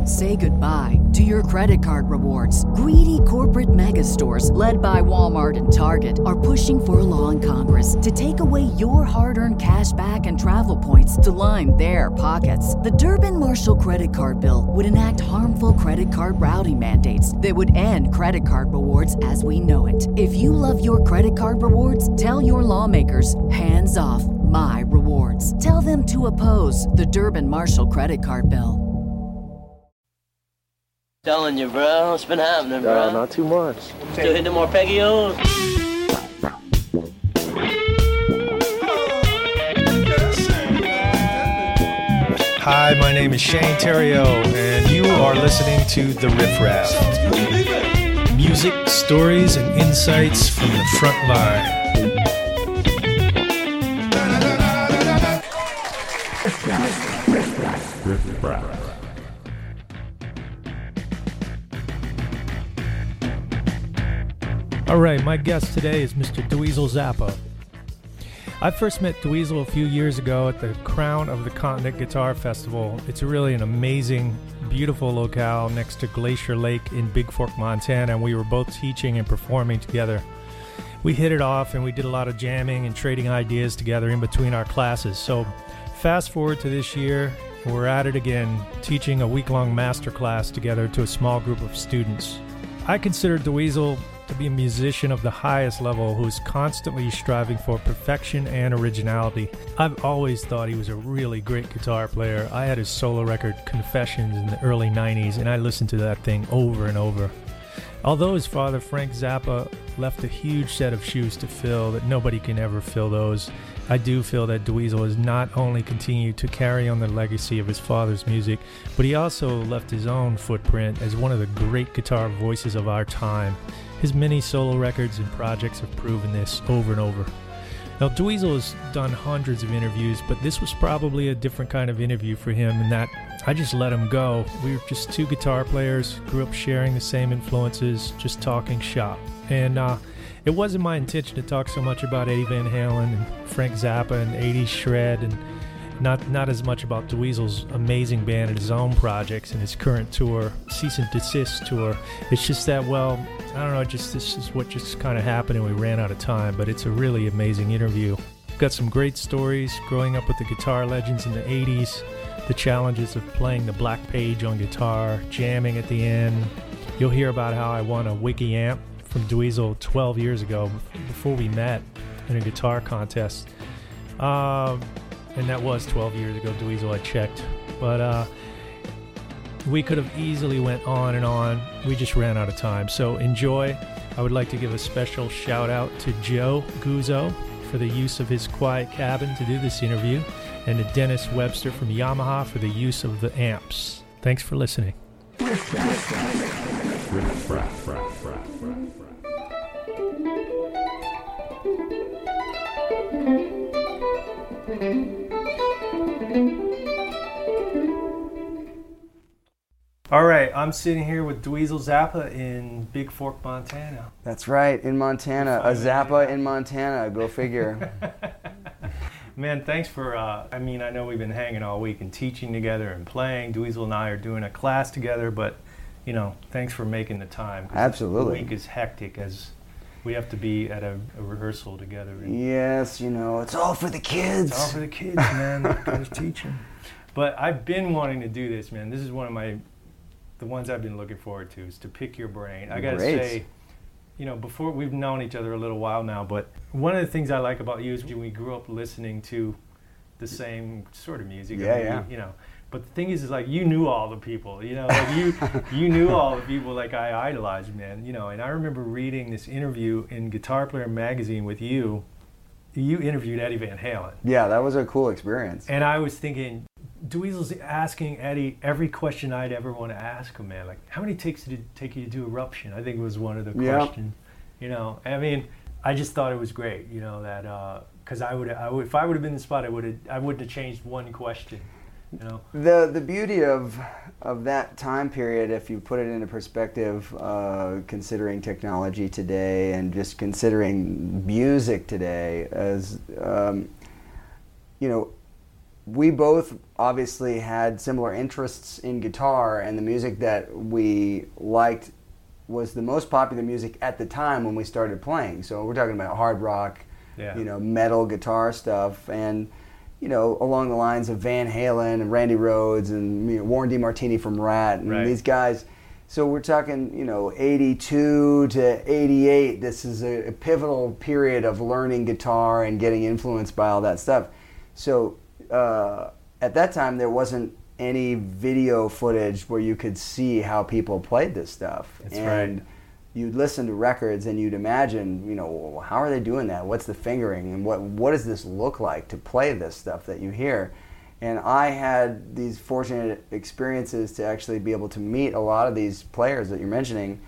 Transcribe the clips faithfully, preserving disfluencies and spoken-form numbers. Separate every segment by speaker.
Speaker 1: Say goodbye to your credit card rewards. Greedy corporate mega stores, led by Walmart and Target, are pushing for a law in Congress to take away your hard-earned cash back and travel points to line their pockets. The Durbin-Marshall credit card bill would enact harmful credit card routing mandates that would end credit card rewards as we know it. If you love your credit card rewards, tell your lawmakers, hands off my rewards. Tell them to oppose the Durbin-Marshall credit card bill.
Speaker 2: Telling you, bro. What's been happening, bro?
Speaker 3: Uh, not too much.
Speaker 2: Still hitting more Peggy-O's?
Speaker 4: Hi, my name is Shane Theriault, and you are listening to The Riff Raff. Music, stories, and insights from the front line. Riff Raff. All right, my guest today is Mister Dweezil Zappa. I first met Dweezil a few years ago at the Crown of the Continent Guitar Festival. It's really an amazing, beautiful locale next to Glacier Lake in Big Fork, Montana, and we were both teaching and performing together. We hit it off, and we did a lot of jamming and trading ideas together in between our classes. So fast forward to this year, we're at it again, teaching a week-long master class together to a small group of students. I consider Dweezil to be a musician of the highest level who's constantly striving for perfection and originality. I've always thought he was a really great guitar player. I had his solo record Confessions in the early nineties, and I listened to that thing over and over. Although his father, Frank Zappa, left a huge set of shoes to fill that nobody can ever fill those, I do feel that Dweezil has not only continued to carry on the legacy of his father's music, but he also left his own footprint as one of the great guitar voices of our time. His many solo records and projects have proven this over and over. Now, Dweezil has done hundreds of interviews, but this was probably a different kind of interview for him in that I just let him go. We were just two guitar players, grew up sharing the same influences, just talking shop. And uh, it wasn't my intention to talk so much about Eddie Van Halen and Frank Zappa and eighties shred, and not not as much about Dweezil's amazing band and his own projects and his current tour, Cease and Desist tour. It's just that, well, I don't know, just this is what just kind of happened and we ran out of time, but it's a really amazing interview. We've got some great stories growing up with the guitar legends in the eighties, the challenges of playing the Black Page on guitar, jamming at the end. You'll hear about how I won a Wiki amp from Dweezil twelve years ago before we met in a guitar contest. Uh, and that was twelve years ago, Dweezil, I checked. But uh, we could have easily went on and on. We just ran out of time. So enjoy. I would like to give a special shout out to Joe Guzzo for the use of his quiet cabin to do this interview, and to Dennis Webster from Yamaha for the use of the amps. Thanks for listening. All right, I'm sitting here with Dweezil Zappa in Big Fork, Montana.
Speaker 3: That's right, in Montana. A Zappa in Montana, go figure.
Speaker 4: Man, thanks for, uh, I mean, I know we've been hanging all week and teaching together and playing. Dweezil and I are doing a class together, but, you know, thanks for making the time.
Speaker 3: Absolutely.
Speaker 4: The week is hectic as we have to be at a, a rehearsal together. And
Speaker 3: yes, you know, it's all for the kids.
Speaker 4: It's all for the kids, man. I was teaching. But I've been wanting to do this, man. This is one of my, the ones I've been looking forward to, is to pick your brain. I gotta
Speaker 3: Great.
Speaker 4: say, you know, before, we've known each other a little while now, but one of the things I like about you is we grew up listening to the same sort of music.
Speaker 3: Yeah,
Speaker 4: I mean,
Speaker 3: yeah.
Speaker 4: You, you know, but the thing is, is like, you knew all the people, you know, like you, you knew all the people like I idolized, man, you know, and I remember reading this interview in Guitar Player magazine with you. You interviewed Eddie Van Halen.
Speaker 3: Yeah, that was a cool experience.
Speaker 4: And I was thinking, Dweezil's asking Eddie every question I'd ever want to ask him, man. Like, how many takes did it take you to do Eruption? I think it was one of the
Speaker 3: Yep.
Speaker 4: questions. You know, I mean, I just thought it was great, you know, that, because uh, I would, I would, if I would have been in the spot, I would have, I wouldn't have changed one question, you know.
Speaker 3: The the beauty of of that time period, if you put it into perspective, uh, considering technology today and just considering music today, as um, you know, we both obviously had similar interests in guitar, and the music that we liked was the most popular music at the time when we started playing. So we're talking about hard rock,
Speaker 4: Yeah.
Speaker 3: you know, metal guitar stuff, and you know, along the lines of Van Halen and Randy Rhoads and you know, Warren DeMartini from Rat and
Speaker 4: Right.
Speaker 3: these guys. So we're talking, you know, eighty-two to eighty-eight. This is a, a pivotal period of learning guitar and getting influenced by all that stuff. So uh, at that time, there wasn't any video footage where you could see how people played this stuff.
Speaker 4: That's
Speaker 3: and
Speaker 4: right.
Speaker 3: You'd listen to records and you'd imagine, you know, how are they doing that? What's the fingering? And what what does this look like to play this stuff that you hear? And I had these fortunate experiences to actually be able to meet a lot of these players that you're mentioning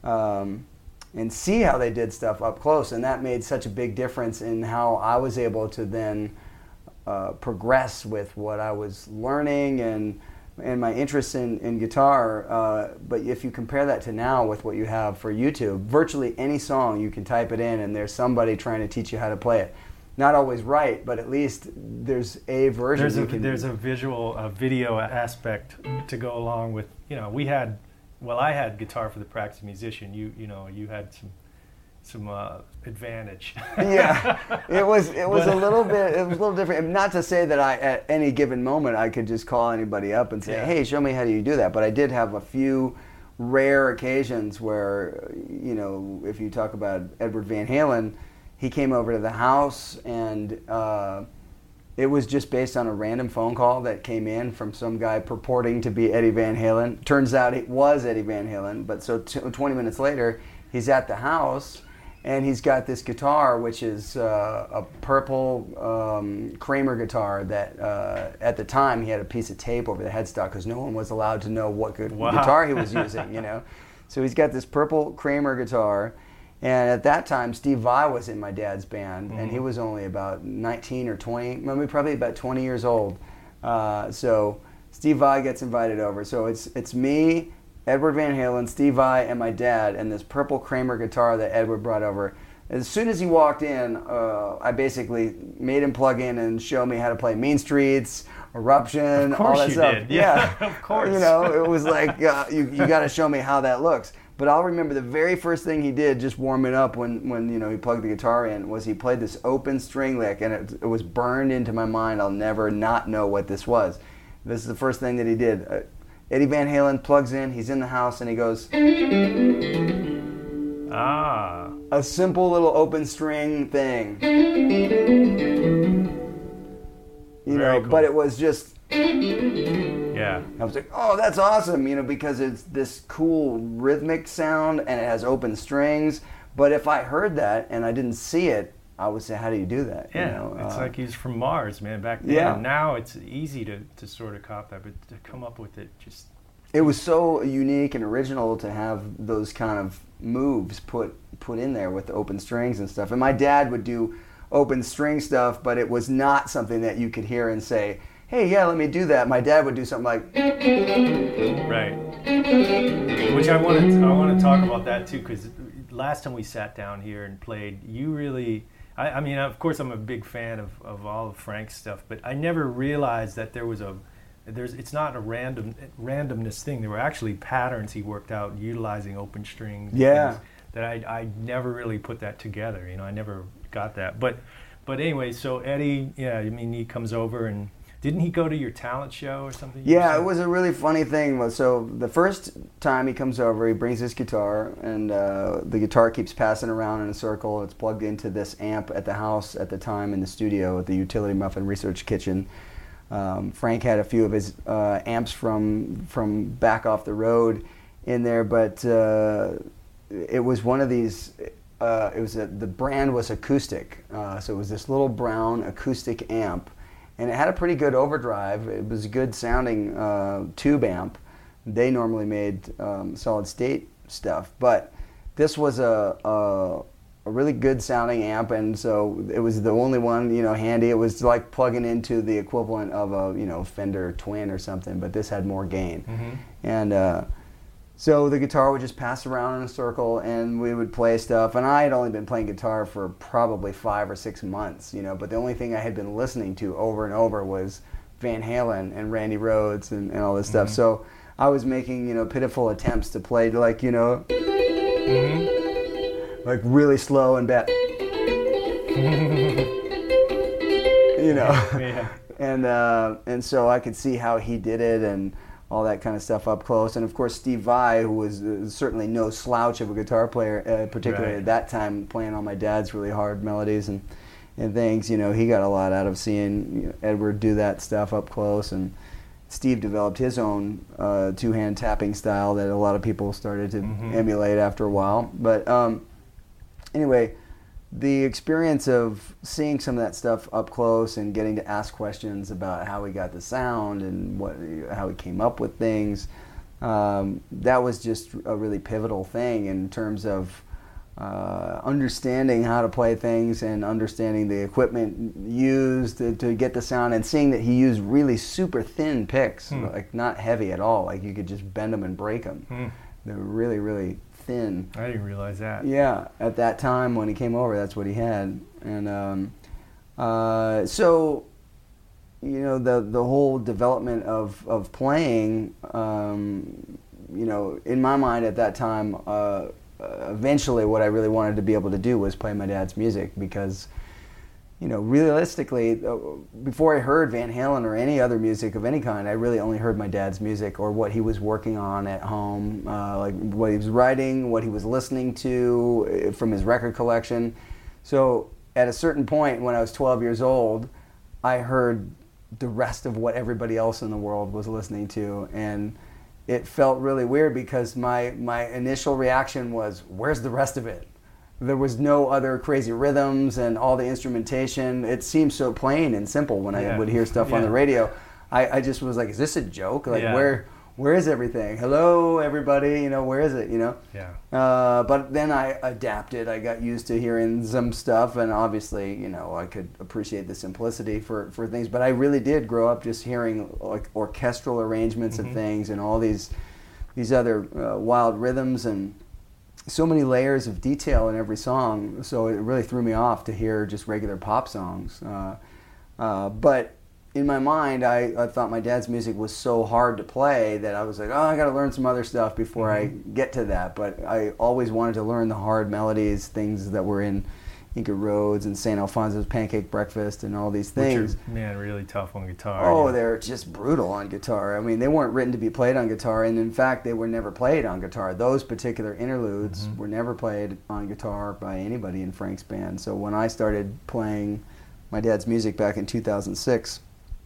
Speaker 3: um, and see how they did stuff up close. And that made such a big difference in how I was able to then uh, progress with what I was learning and and my interest in, in guitar. Uh, but if you compare that to now with what you have for YouTube, virtually any song you can type it in and there's somebody trying to teach you how to play it. Not always right, but at least there's a version.
Speaker 4: There's a
Speaker 3: you can,
Speaker 4: there's a visual, a video aspect to go along with. You know, we had, well, I had guitar for the practice musician. You you know, you had some some uh, advantage.
Speaker 3: Yeah, it was it was
Speaker 4: But-
Speaker 3: a little bit it was a little different. Not to say that I at any given moment I could just call anybody up and say,
Speaker 4: Yeah.
Speaker 3: hey, show me how do you do that. But I did have a few rare occasions where, you know, if you talk about Edward Van Halen, he came over to the house and uh, it was just based on a random phone call that came in from some guy purporting to be Eddie Van Halen. Turns out it was Eddie Van Halen, but so t- twenty minutes later, he's at the house and he's got this guitar, which is uh, a purple um, Kramer guitar that uh, at the time he had a piece of tape over the headstock because no one was allowed to know what good
Speaker 4: Wow.
Speaker 3: guitar he was using, you know. So he's got this purple Kramer guitar. And at that time, Steve Vai was in my dad's band, and he was only about nineteen or twenty, maybe probably about twenty years old. Uh, so Steve Vai gets invited over. So it's it's me, Edward Van Halen, Steve Vai, and my dad, and this purple Kramer guitar that Edward brought over. As soon as he walked in, uh, I basically made him plug in and show me how to play Mean Streets, Eruption,
Speaker 4: Of course
Speaker 3: all that
Speaker 4: you
Speaker 3: stuff.
Speaker 4: did. Yeah, of course.
Speaker 3: You know, it was like, uh, you, you got to show me how that looks. But I'll remember the very first thing he did, just warming up when, when you know he plugged the guitar in, was he played this open string lick, and it, it was burned into my mind. I'll never not know what this was. This is the first thing that he did. Uh, Eddie Van Halen plugs in, he's in the house, and he goes,
Speaker 4: Ah.
Speaker 3: a simple little open string thing. You
Speaker 4: Very
Speaker 3: know,
Speaker 4: cool.
Speaker 3: but it was just,
Speaker 4: Yeah.
Speaker 3: I was like, oh, that's awesome, you know, because it's this cool rhythmic sound and it has open strings. But if I heard that and I didn't see it, I would say, how do you do that?
Speaker 4: Yeah,
Speaker 3: You know,
Speaker 4: it's
Speaker 3: uh,
Speaker 4: like he's from Mars, man, back then.
Speaker 3: Yeah.
Speaker 4: Now it's easy to, to sort of cop that, but to come up with it just...
Speaker 3: it was so unique and original to have those kind of moves put put in there with the open strings and stuff. And my dad would do open string stuff, but it was not something that you could hear and say, hey, yeah, let me do that. My dad would do something like,
Speaker 4: Right. Which I want to I want to talk about that too, because last time we sat down here and played, you really, I, I mean, of course I'm a big fan of, of all of Frank's stuff, but I never realized that there was a, there's it's not a random randomness thing. There were actually patterns he worked out utilizing open strings. and
Speaker 3: Yeah.
Speaker 4: things that I I never really put that together. You know, I never got that. But but anyway, so Eddie, yeah, I mean, he comes over and. Didn't he go to your talent show or something? you
Speaker 3: yeah,
Speaker 4: said?
Speaker 3: it was a really funny thing. So the first time he comes over, he brings his guitar, and uh, the guitar keeps passing around in a circle. It's plugged into this amp at the house at the time in the studio at the Utility Muffin Research Kitchen. Um, Frank had a few of his uh, amps from from back off the road in there, but uh, it was one of these. Uh, it was a, the brand was Acoustic, uh, so it was this little brown acoustic amp. And it had a pretty good overdrive. It was a good sounding uh, tube amp. They normally made um, solid state stuff, but this was a, a a really good sounding amp, and so it was the only one, you know, handy. It was like plugging into the equivalent of a, you know, Fender Twin or something, but this had more gain.
Speaker 4: Mm-hmm.
Speaker 3: And uh, so the guitar would just pass around in a circle, and we would play stuff. And I had only been playing guitar for probably five or six months, you know. But the only thing I had been listening to over and over was Van Halen and Randy Rhoads and, and all this stuff.
Speaker 4: Mm-hmm.
Speaker 3: So I was making, you know, pitiful attempts to play like, you know,
Speaker 4: Mm-hmm.
Speaker 3: like really slow and bad. You know.
Speaker 4: Yeah.
Speaker 3: And uh, and so I could see how he did it and all that kind of stuff up close. And of course, Steve Vai, who was uh, certainly no slouch of a guitar player, uh, particularly
Speaker 4: Right.
Speaker 3: at that time, playing all my dad's really hard melodies and, and things. You know, he got a lot out of seeing, you know, Edward do that stuff up close. And Steve developed his own uh, two-hand tapping style that a lot of people started to
Speaker 4: Mhm.
Speaker 3: emulate after a while. But um, anyway, the experience of seeing some of that stuff up close and getting to ask questions about how he got the sound and what, how he came up with things, um, that was just a really pivotal thing in terms of uh, understanding how to play things and understanding the equipment used to, to get the sound, and seeing that he used really super thin picks,
Speaker 4: Hmm.
Speaker 3: like not heavy at all, like you could just bend them and break them.
Speaker 4: Hmm.
Speaker 3: They were really, really thin.
Speaker 4: I didn't realize that.
Speaker 3: Yeah, at that time when he came over, that's what he had, and um, uh, so you know the the whole development of of playing, um, you know, in my mind at that time, uh, eventually what I really wanted to be able to do was play my dad's music, because, you know, realistically, uh, before I heard Van Halen or any other music of any kind, I really only heard my dad's music or what he was working on at home, uh, like what he was writing, what he was listening to uh, from his record collection. So at a certain point when I was twelve years old, I heard the rest of what everybody else in the world was listening to, and it felt really weird because my, my initial reaction was, where's the rest of it? There was no other crazy rhythms and all the instrumentation. It seemed so plain and simple when
Speaker 4: Yeah.
Speaker 3: I would hear stuff on
Speaker 4: Yeah.
Speaker 3: the radio. I, I just was like, is this a joke? Like,
Speaker 4: Yeah.
Speaker 3: where where is everything? Hello, everybody, you know, where is it, you know?
Speaker 4: Yeah.
Speaker 3: Uh, but then I adapted. I got used to hearing some stuff, and obviously, you know, I could appreciate the simplicity for, for things. But I really did grow up just hearing like orchestral arrangements
Speaker 4: Mhm.
Speaker 3: of things and all these these other uh, wild rhythms and so many layers of detail in every song. So it really threw me off to hear just regular pop songs. Uh, uh, but in my mind, I, I thought my dad's music was so hard to play that I was like, oh, I got to learn some other stuff before I get to that. But I always wanted to learn the hard melodies, things that were in Inca Roads and Saint Alfonso's Pancake Breakfast and all these things.
Speaker 4: Which are, man, really tough on guitar.
Speaker 3: Oh,
Speaker 4: yeah.
Speaker 3: they're just brutal on guitar. I mean, they weren't written to be played on guitar, and in fact, they were never played on guitar. Those particular interludes
Speaker 4: Mhm.
Speaker 3: were never played on guitar by anybody in Frank's band. So when I started playing my dad's music back in two thousand six,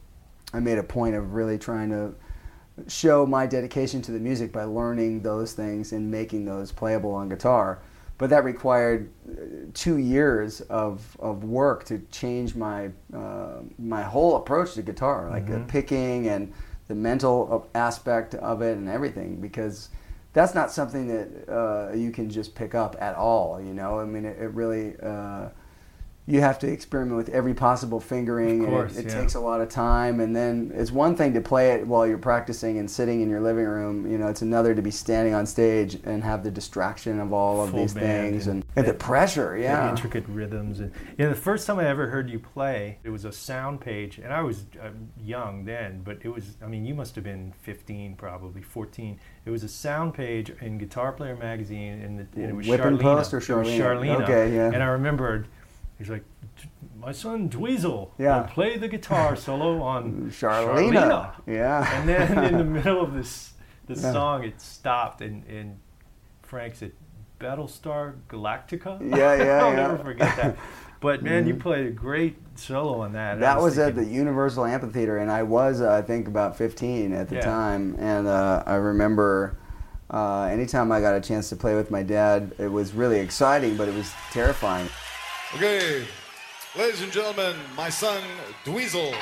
Speaker 3: I made a point of really trying to show my dedication to the music by learning those things and making those playable on guitar. But that required uh, two years of, of work to change my uh, my whole approach to guitar, like the
Speaker 4: Mhm.
Speaker 3: picking and the mental aspect of it and everything, because that's not something that uh, you can just pick up at all, you know? I mean, it, it really... Uh, you have to experiment with every possible fingering.
Speaker 4: Of course,
Speaker 3: and it, it
Speaker 4: yeah.
Speaker 3: takes a lot of time, and then it's one thing to play it while you're practicing and sitting in your living room. You know, it's another to be standing on stage and have the distraction of all of
Speaker 4: Full
Speaker 3: these
Speaker 4: band
Speaker 3: things
Speaker 4: and-
Speaker 3: and, and the pressure.
Speaker 4: The
Speaker 3: Yeah,
Speaker 4: intricate rhythms. And yeah, the first time I ever heard you play, it was a sound page, and I was uh, young then, but it was, I mean, you must have been fifteen, probably fourteen. It was a sound page in Guitar Player magazine, and, the, and it was
Speaker 3: Whip and
Speaker 4: Charlena.
Speaker 3: Post or
Speaker 4: It was
Speaker 3: Charlena?
Speaker 4: Charlena.
Speaker 3: Okay, yeah.
Speaker 4: And I remembered, he's like, my son Dweezil
Speaker 3: Yeah.
Speaker 4: will play the guitar solo on
Speaker 3: Charlena.
Speaker 4: Charlena.
Speaker 3: Yeah.
Speaker 4: And then in the middle of this the
Speaker 3: Yeah.
Speaker 4: song, it stopped, and, and Frank said, Battlestar Galactica?
Speaker 3: Yeah, yeah,
Speaker 4: I'll
Speaker 3: yeah.
Speaker 4: never forget that. But man, you
Speaker 3: Mhm.
Speaker 4: played a great solo on that. And I
Speaker 3: That was at the
Speaker 4: thinking,
Speaker 3: Universal Amphitheater, and I was, uh, I think, about fifteen at the
Speaker 4: Yeah.
Speaker 3: time. And uh, I remember uh, anytime I got a chance to play with my dad, it was really exciting, but it was terrifying.
Speaker 5: Okay, ladies and gentlemen, my son Dweezil.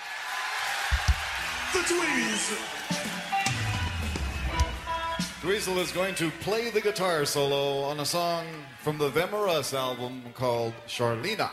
Speaker 5: The Dweez. Dweezil is going to play the guitar solo on a song from the Them or Us album called Charlena.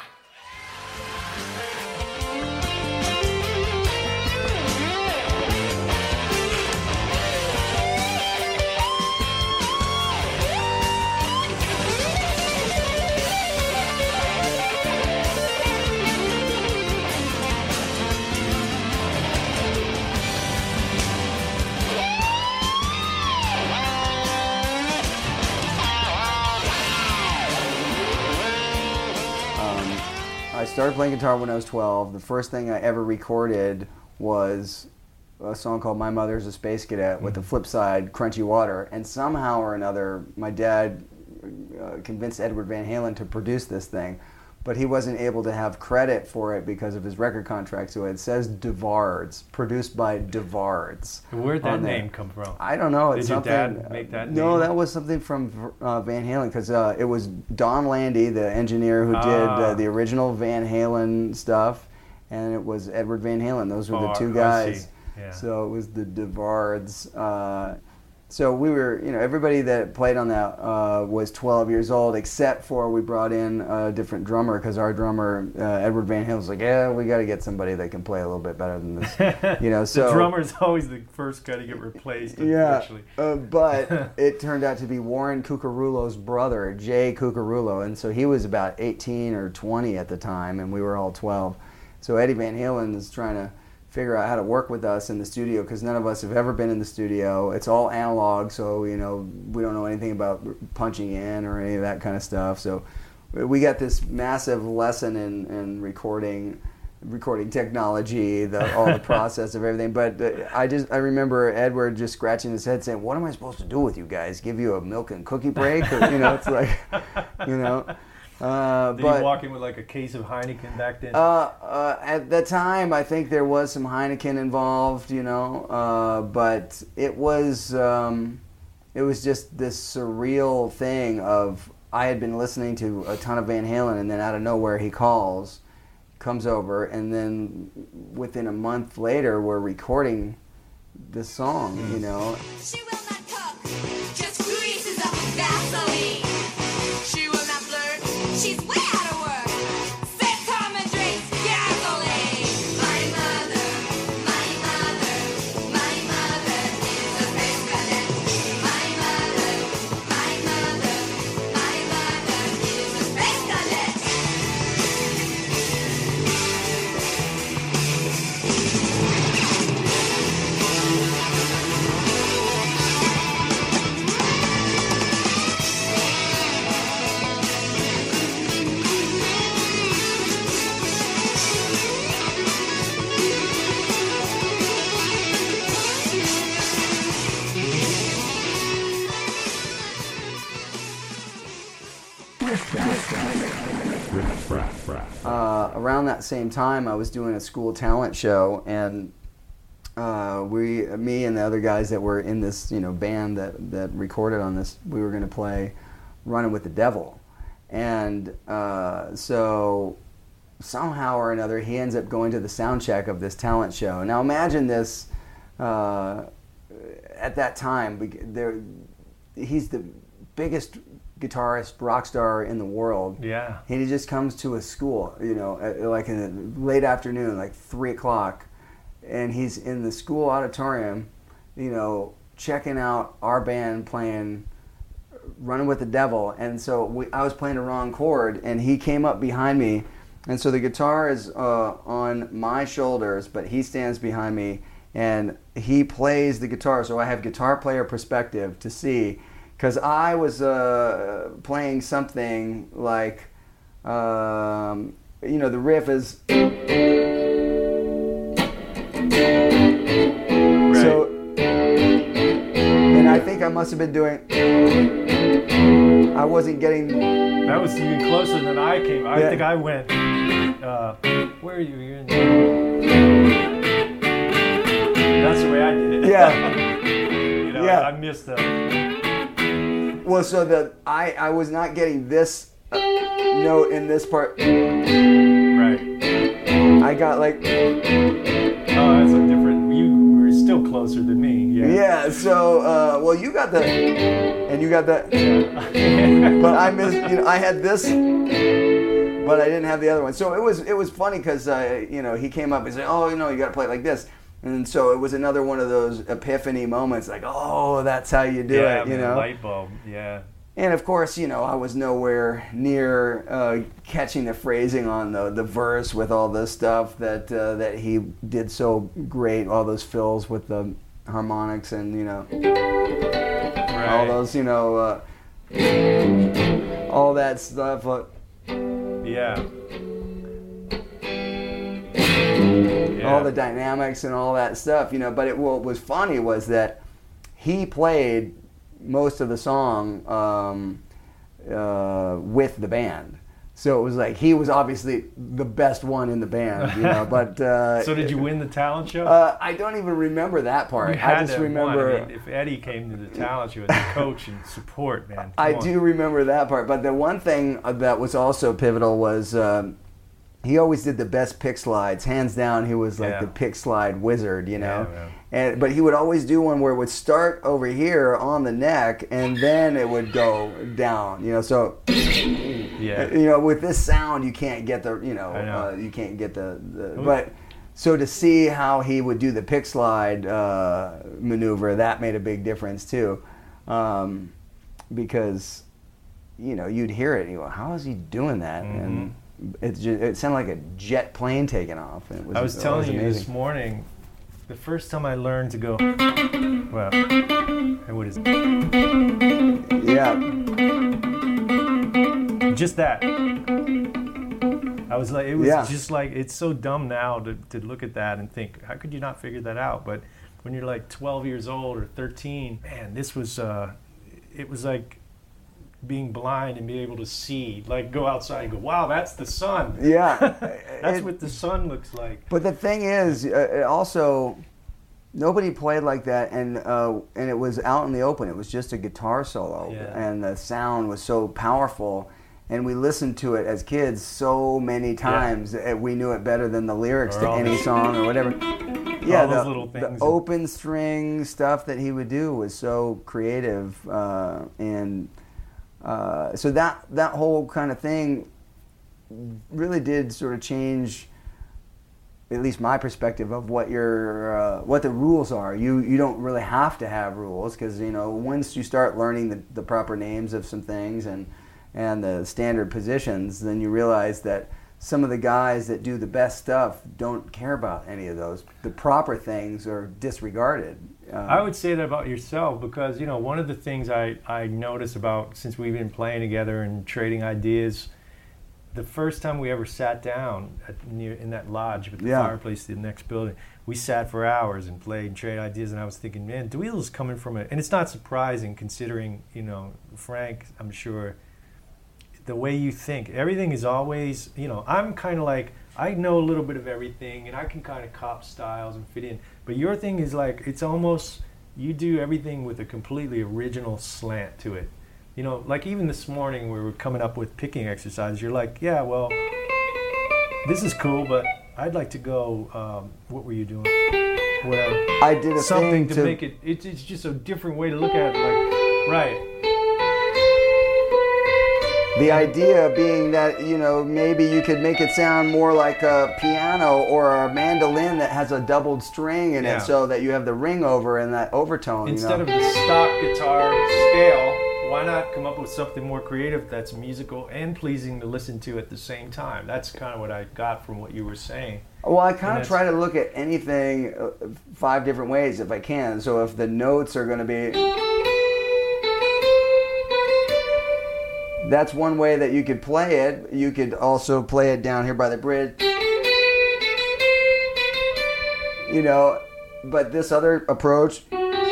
Speaker 3: started playing guitar when I was twelve. The first thing I ever recorded was a song called My Mother's a Space Cadet with the flip side, Crunchy Water. And somehow or another, my dad uh, convinced Edward Van Halen to produce this thing. But he wasn't able to have credit for it because of his record contract. So it says DeVards, produced by DeVards.
Speaker 4: Where'd that
Speaker 3: on there.
Speaker 4: name come from?
Speaker 3: I don't know.
Speaker 4: Did
Speaker 3: It's
Speaker 4: your
Speaker 3: something,
Speaker 4: dad make that
Speaker 3: No,
Speaker 4: name?
Speaker 3: that was something from uh, Van Halen because uh, it was Don Landy, the engineer who did
Speaker 4: Ah.
Speaker 3: uh, the original Van Halen stuff, and it was Edward Van Halen. Those were the
Speaker 4: Oh,
Speaker 3: two
Speaker 4: I
Speaker 3: guys.
Speaker 4: see. Yeah.
Speaker 3: So it was the DeVards. Uh, so we were, you know, everybody that played on that uh, was twelve years old, except for we brought in a different drummer because our drummer, uh, Edward Van Halen, was like, yeah, we got to get somebody that can play a little bit better than this. You know, so
Speaker 4: the drummer's always the first guy to get replaced,
Speaker 3: yeah,
Speaker 4: unfortunately.
Speaker 3: uh, but it turned out to be Warren Cucurullo's brother, Jay Cucurullo, and so he was about eighteen or twenty at the time, and we were all twelve. So Eddie Van Halen is trying to figure out how to work with us in the studio because none of us have ever been in the studio. It's all analog, so you know we don't know anything about punching in or any of that kind of stuff. So we got this massive lesson in, in recording recording technology, the, all the process of everything. But uh, I just I remember Edward just scratching his head saying, "What am I supposed to do with you guys? Give you a milk and cookie break?" Or, you know, it's like, you know. Uh,
Speaker 4: Did
Speaker 3: but,
Speaker 4: he walk in with like a case of Heineken back then?
Speaker 3: Uh, uh, at the time, I think there was some Heineken involved, you know, uh, but it was um, it was just this surreal thing of I had been listening to a ton of Van Halen, and then out of nowhere he calls, comes over, and then within a month later we're recording this song, you know.
Speaker 6: She will not cook, just greases up with gasoline. She will not flirt, she's way out of work. Sitcom and drinks gasoline. My mother, my mother, my mother is a space cadet. My mother, my mother, my mother is a space cadet.
Speaker 3: Uh, around that same time, I was doing a school talent show, and uh, we, me and the other guys that were in this, you know, band that, that recorded on this, we were going to play "Running with the Devil," and uh, so somehow or another, he ends up going to the sound check of this talent show. Now, imagine this. Uh, at that time, we, there, he's the biggest guitarist, rock star in the world.
Speaker 4: Yeah.
Speaker 3: And he just comes to a school, you know, at, like in the late afternoon, like three o'clock, and he's in the school auditorium, you know, checking out our band playing "Running with the Devil." And so we, I was playing a wrong chord, and he came up behind me, and so the guitar is uh, on my shoulders, but he stands behind me, and he plays the guitar, so I have guitar player perspective to see. Because I was uh, playing something like, um, you know, the riff is.
Speaker 4: Right.
Speaker 3: So, and I think I must have been doing. I wasn't getting.
Speaker 4: That was even closer than I came. I
Speaker 3: Yeah.
Speaker 4: think I went. Uh, where are you? You're in That's the way I did it.
Speaker 3: Yeah.
Speaker 4: you know,
Speaker 3: Yeah.
Speaker 4: I missed the.
Speaker 3: Well, so the I, I was not getting this uh, note in this part.
Speaker 4: Right.
Speaker 3: I got like.
Speaker 4: Oh, that's a different. You were still closer than me. Yeah.
Speaker 3: Yeah, so, uh, well, you got the, and you got that, but I missed, you know, I had this, but I didn't have the other one. So it was, it was funny because, uh, you know, he came up and said, oh, you know, you got to play it like this. And so it was another one of those epiphany moments, like, oh, that's how you do
Speaker 4: yeah,
Speaker 3: it, you
Speaker 4: man,
Speaker 3: know?
Speaker 4: light bulb, yeah.
Speaker 3: And of course, you know, I was nowhere near uh, catching the phrasing on the the verse with all the stuff that uh, that he did so great, all those fills with the harmonics and, you know,
Speaker 4: Right.
Speaker 3: all those, you know, uh, all that stuff. Uh,
Speaker 4: Yeah. Yeah.
Speaker 3: all the dynamics and all that stuff, you know. But it, what was funny was that he played most of the song um, uh, with the band. So it was like he was obviously the best one in the band, you know. But uh,
Speaker 4: so did you win the talent show?
Speaker 3: Uh, I don't even remember that part.
Speaker 4: You had
Speaker 3: I just
Speaker 4: to have
Speaker 3: remember.
Speaker 4: won. I mean, if Eddie came to the talent show as a coach and support, man. come
Speaker 3: I
Speaker 4: on.
Speaker 3: do remember that part. But the one thing that was also pivotal was um, he always did the best pick slides, hands down. He was like
Speaker 4: Yeah.
Speaker 3: the pick slide wizard, you know.
Speaker 4: Yeah, man.
Speaker 3: And but he would always do one where it would start over here on the neck and then it would go down, you know. So
Speaker 4: Yeah.
Speaker 3: you know, with this sound, you can't get the, you know,
Speaker 4: I know.
Speaker 3: Uh, you can't get the, the but so to see how he would do the pick slide uh, maneuver, that made a big difference too, um, because you know you'd hear it and you go, how is he doing that?
Speaker 4: Mm-hmm.
Speaker 3: And it just, it sounded like a jet plane taking off. And it was,
Speaker 4: I was
Speaker 3: it
Speaker 4: telling you
Speaker 3: amazing.
Speaker 4: this morning, the first time I learned to go, well, and what is it?
Speaker 3: Yeah,
Speaker 4: Just that. I was like, it was
Speaker 3: Yeah.
Speaker 4: just like, it's so dumb now to, to look at that and think, how could you not figure that out? But when you're like twelve years old or thirteen, man, this was, uh, it was like being blind and being able to see, like go outside and go, wow, that's the sun.
Speaker 3: yeah.
Speaker 4: That's
Speaker 3: It-
Speaker 4: what the sun looks like.
Speaker 3: But the thing is, uh, it also, nobody played like that, and uh, and it was out in the open. It was just a guitar solo,
Speaker 4: Yeah.
Speaker 3: and the sound was so powerful. And we listened to it as kids so many times that we knew it better than the lyrics
Speaker 4: Or
Speaker 3: to
Speaker 4: all
Speaker 3: any
Speaker 4: the-
Speaker 3: song or whatever. Yeah,
Speaker 4: those
Speaker 3: the,
Speaker 4: little
Speaker 3: the
Speaker 4: things.
Speaker 3: open string stuff that he would do was so creative, uh, and uh, so that that whole kind of thing really did sort of change at least my perspective of what your uh, what the rules are. You you don't really have to have rules because you know once you start learning the, the proper names of some things and and the standard positions, then you realize that some of the guys that do the best stuff don't care about any of those. The proper things are disregarded. Um,
Speaker 4: I would say that about yourself because, you know, one of the things I, I notice about since we've been playing together and trading ideas, the first time we ever sat down at, near, in that lodge with the
Speaker 3: Yeah.
Speaker 4: fireplace in the next building, we sat for hours and played and traded ideas, and I was thinking, man, Dweezil's coming from a, and it's not surprising considering, you know, Frank, I'm sure, the way you think. Everything is always, you know, I'm kind of like, I know a little bit of everything, and I can kind of cop styles and fit in. But your thing is like, it's almost, you do everything with a completely original slant to it. You know, like even this morning we were coming up with picking exercises, you're like, yeah, well, this is cool, but I'd like to go, um, what were you doing? Whatever.
Speaker 3: I did a
Speaker 4: Something
Speaker 3: thing
Speaker 4: to,
Speaker 3: to
Speaker 4: make it, it's, it's just a different way to look at it, like, right.
Speaker 3: The idea being that, you know, maybe you could make it sound more like a piano or a mandolin that has a doubled string in
Speaker 4: Yeah.
Speaker 3: it so that you have the ring over and that overtone.
Speaker 4: Instead
Speaker 3: you
Speaker 4: of
Speaker 3: know?
Speaker 4: the stock guitar scale, why not come up with something more creative that's musical and pleasing to listen to at the same time? That's kind of what I got from what you were saying.
Speaker 3: Well, I
Speaker 4: And
Speaker 3: kind of
Speaker 4: that's-
Speaker 3: try to look at anything uh, five different ways if I can. So if the notes are going to be... That's one way that you could play it. You could also play it down here by the bridge. You know, but this other approach,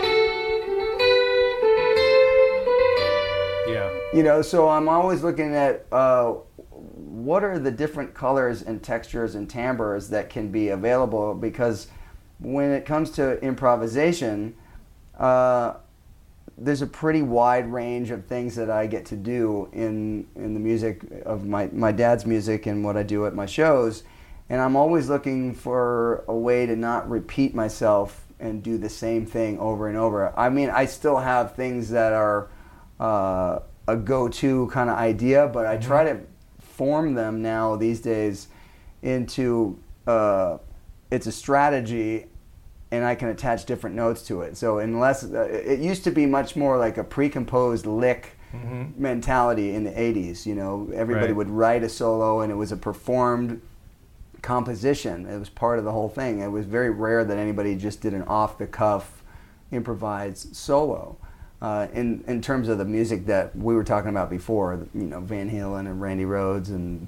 Speaker 4: Yeah.
Speaker 3: you know, so I'm always looking at uh, what are the different colors and textures and timbres that can be available, because when it comes to improvisation, uh, there's a pretty wide range of things that I get to do in in the music of my, my dad's music and what I do at my shows. And I'm always looking for a way to not repeat myself and do the same thing over and over. I mean, I still have things that are uh, a go-to kind of idea, but I try to form them now these days into, uh, it's a strategy and I can attach different notes to it. So unless, uh, it used to be much more like a pre-composed lick
Speaker 4: Mm-hmm.
Speaker 3: mentality in the eighties, you know, everybody
Speaker 4: Right.
Speaker 3: would write a solo and it was a performed composition. It was part of the whole thing. It was very rare that anybody just did an off-the-cuff improvised solo. Uh, in in terms of the music that we were talking about before, you know, Van Halen and Randy Rhoads and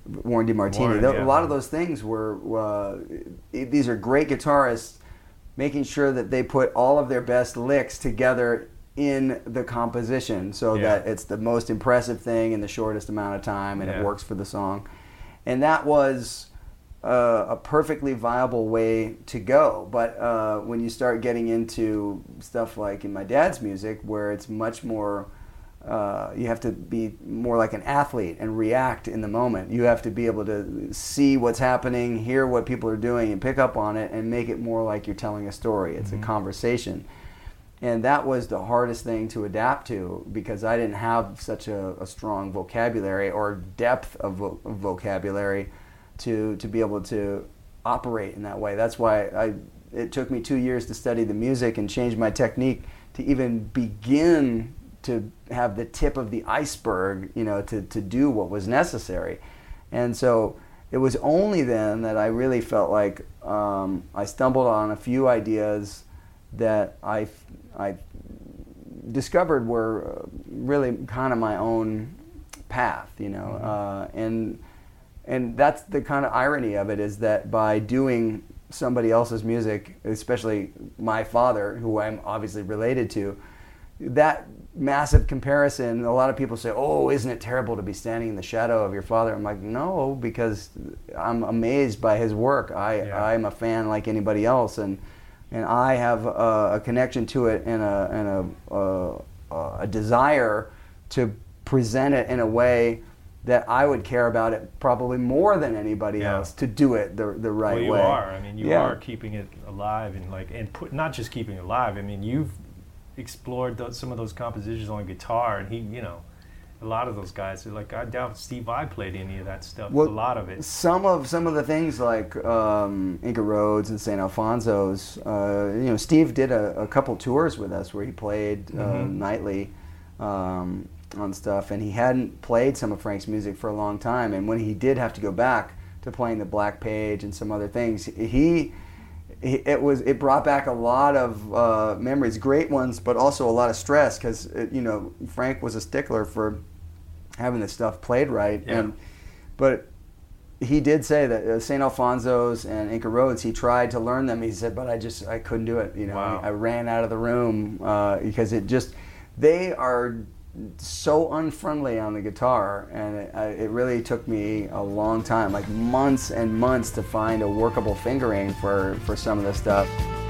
Speaker 3: Warren DeMartini.
Speaker 4: Warren,
Speaker 3: Th-
Speaker 4: yeah.
Speaker 3: A lot of those things were, uh, these are great guitarists making sure that they put all of their best licks together in the composition so
Speaker 4: Yeah.
Speaker 3: that it's the most impressive thing in the shortest amount of time and
Speaker 4: Yeah.
Speaker 3: it works for the song. And that was uh, a perfectly viable way to go. But uh, when you start getting into stuff like in my dad's music, where it's much more, uh, you have to be more like an athlete and react in the moment. You have to be able to see what's happening, hear what people are doing, and pick up on it and make it more like you're telling a story. It's
Speaker 4: Mm-hmm.
Speaker 3: a conversation. And that was the hardest thing to adapt to because I didn't have such a, a strong vocabulary or depth of, vo- of vocabulary to to be able to operate in that way. That's why I it took me two years to study the music and change my technique to even begin to have the tip of the iceberg, you know, to, to do what was necessary. And so it was only then that I really felt like um, I stumbled on a few ideas that I, I discovered were really kind of my own path, you know,
Speaker 4: Mm-hmm.
Speaker 3: uh, and and that's the kind of irony of it is that by doing somebody else's music, especially my father, who I'm obviously related to, that massive comparison, a lot of people say, oh, isn't it terrible to be standing in the shadow of your father? I'm like, no, because I'm amazed by his work. I,
Speaker 4: Yeah.
Speaker 3: I'm a fan like anybody else, and and I have a, a connection to it and a, and a, a, a desire to present it in a way that I would care about it probably more than anybody
Speaker 4: Yeah.
Speaker 3: else to do it the the right
Speaker 4: well, you
Speaker 3: way.
Speaker 4: are. I mean, you
Speaker 3: Yeah.
Speaker 4: are keeping it alive and like, and put not just keeping it alive. I mean, you've explored those, some of those compositions on guitar, and he, you know, a lot of those guys are like, I doubt Steve Vai played any of that stuff.
Speaker 3: Well,
Speaker 4: a lot of it.
Speaker 3: Some of some of the things like um, Inca Roads and Saint Alfonso's, uh, you know, Steve did a, a couple tours with us where he played uh,
Speaker 4: Mhm.
Speaker 3: nightly um, on stuff, and he hadn't played some of Frank's music for a long time. And when he did have to go back to playing the Black Page and some other things, he. It was. It brought back a lot of uh, memories, great ones, but also a lot of stress because you know Frank was a stickler for having this stuff played right,
Speaker 4: Yeah.
Speaker 3: and but he did say that uh, Saint Alfonso's and Inca Roads, he tried to learn them. He said, but I just I couldn't do it. You know,
Speaker 4: Wow.
Speaker 3: I, I ran out of the room uh, because it just they are so unfriendly on the guitar, and it, I, it really took me a long time, like months and months, to find a workable fingering for for some of this stuff.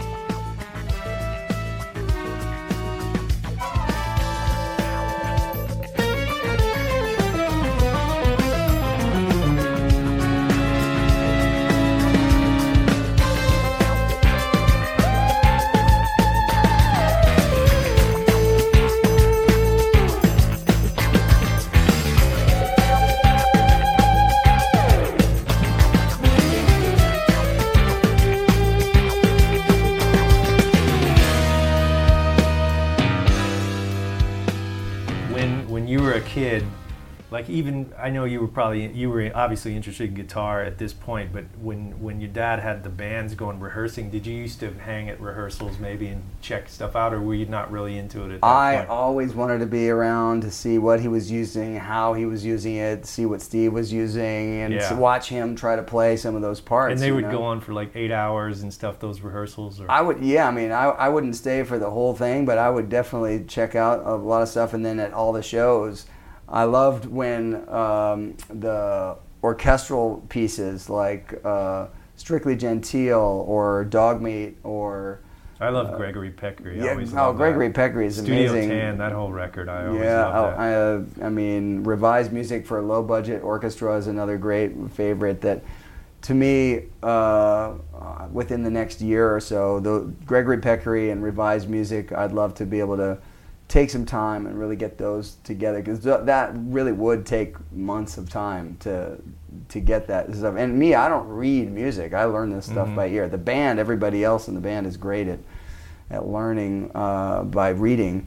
Speaker 4: When when you were a kid, like even I know you were probably you were obviously interested in guitar at this point, but when when your dad had the bands going rehearsing, did you used to hang at rehearsals maybe and check stuff out, or were you not really into it at that
Speaker 3: I
Speaker 4: point?
Speaker 3: always wanted to be around to see what he was using, how he was using it, see what Steve was using, and
Speaker 4: Yeah.
Speaker 3: to watch him try to play some of those parts.
Speaker 4: And they
Speaker 3: you
Speaker 4: would
Speaker 3: know?
Speaker 4: go on for like eight hours and stuff. Those rehearsals, or
Speaker 3: I would, yeah. I mean, I, I wouldn't stay for the whole thing, but I would definitely check out a lot of stuff. And then at all the shows, I loved when um, the orchestral pieces like uh, Strictly Gentile or Dogmeat or
Speaker 4: I love Gregory Peccary. I
Speaker 3: yeah,
Speaker 4: always
Speaker 3: oh,
Speaker 4: loved
Speaker 3: Gregory
Speaker 4: that.
Speaker 3: Peccary is
Speaker 4: Studio
Speaker 3: amazing.
Speaker 4: Tan, that whole record, I always
Speaker 3: Yeah,
Speaker 4: loved that.
Speaker 3: I, I, I mean, revised music for a low-budget orchestra is another great favorite that, to me, uh, within the next year or so, the Gregory Peccary and revised music, I'd love to be able to take some time and really get those together, because th- that really would take months of time to to get that stuff. And me, I don't read music. I learn this stuff
Speaker 4: Mhm.
Speaker 3: by ear. The band, everybody else in the band is great at at learning uh, by reading.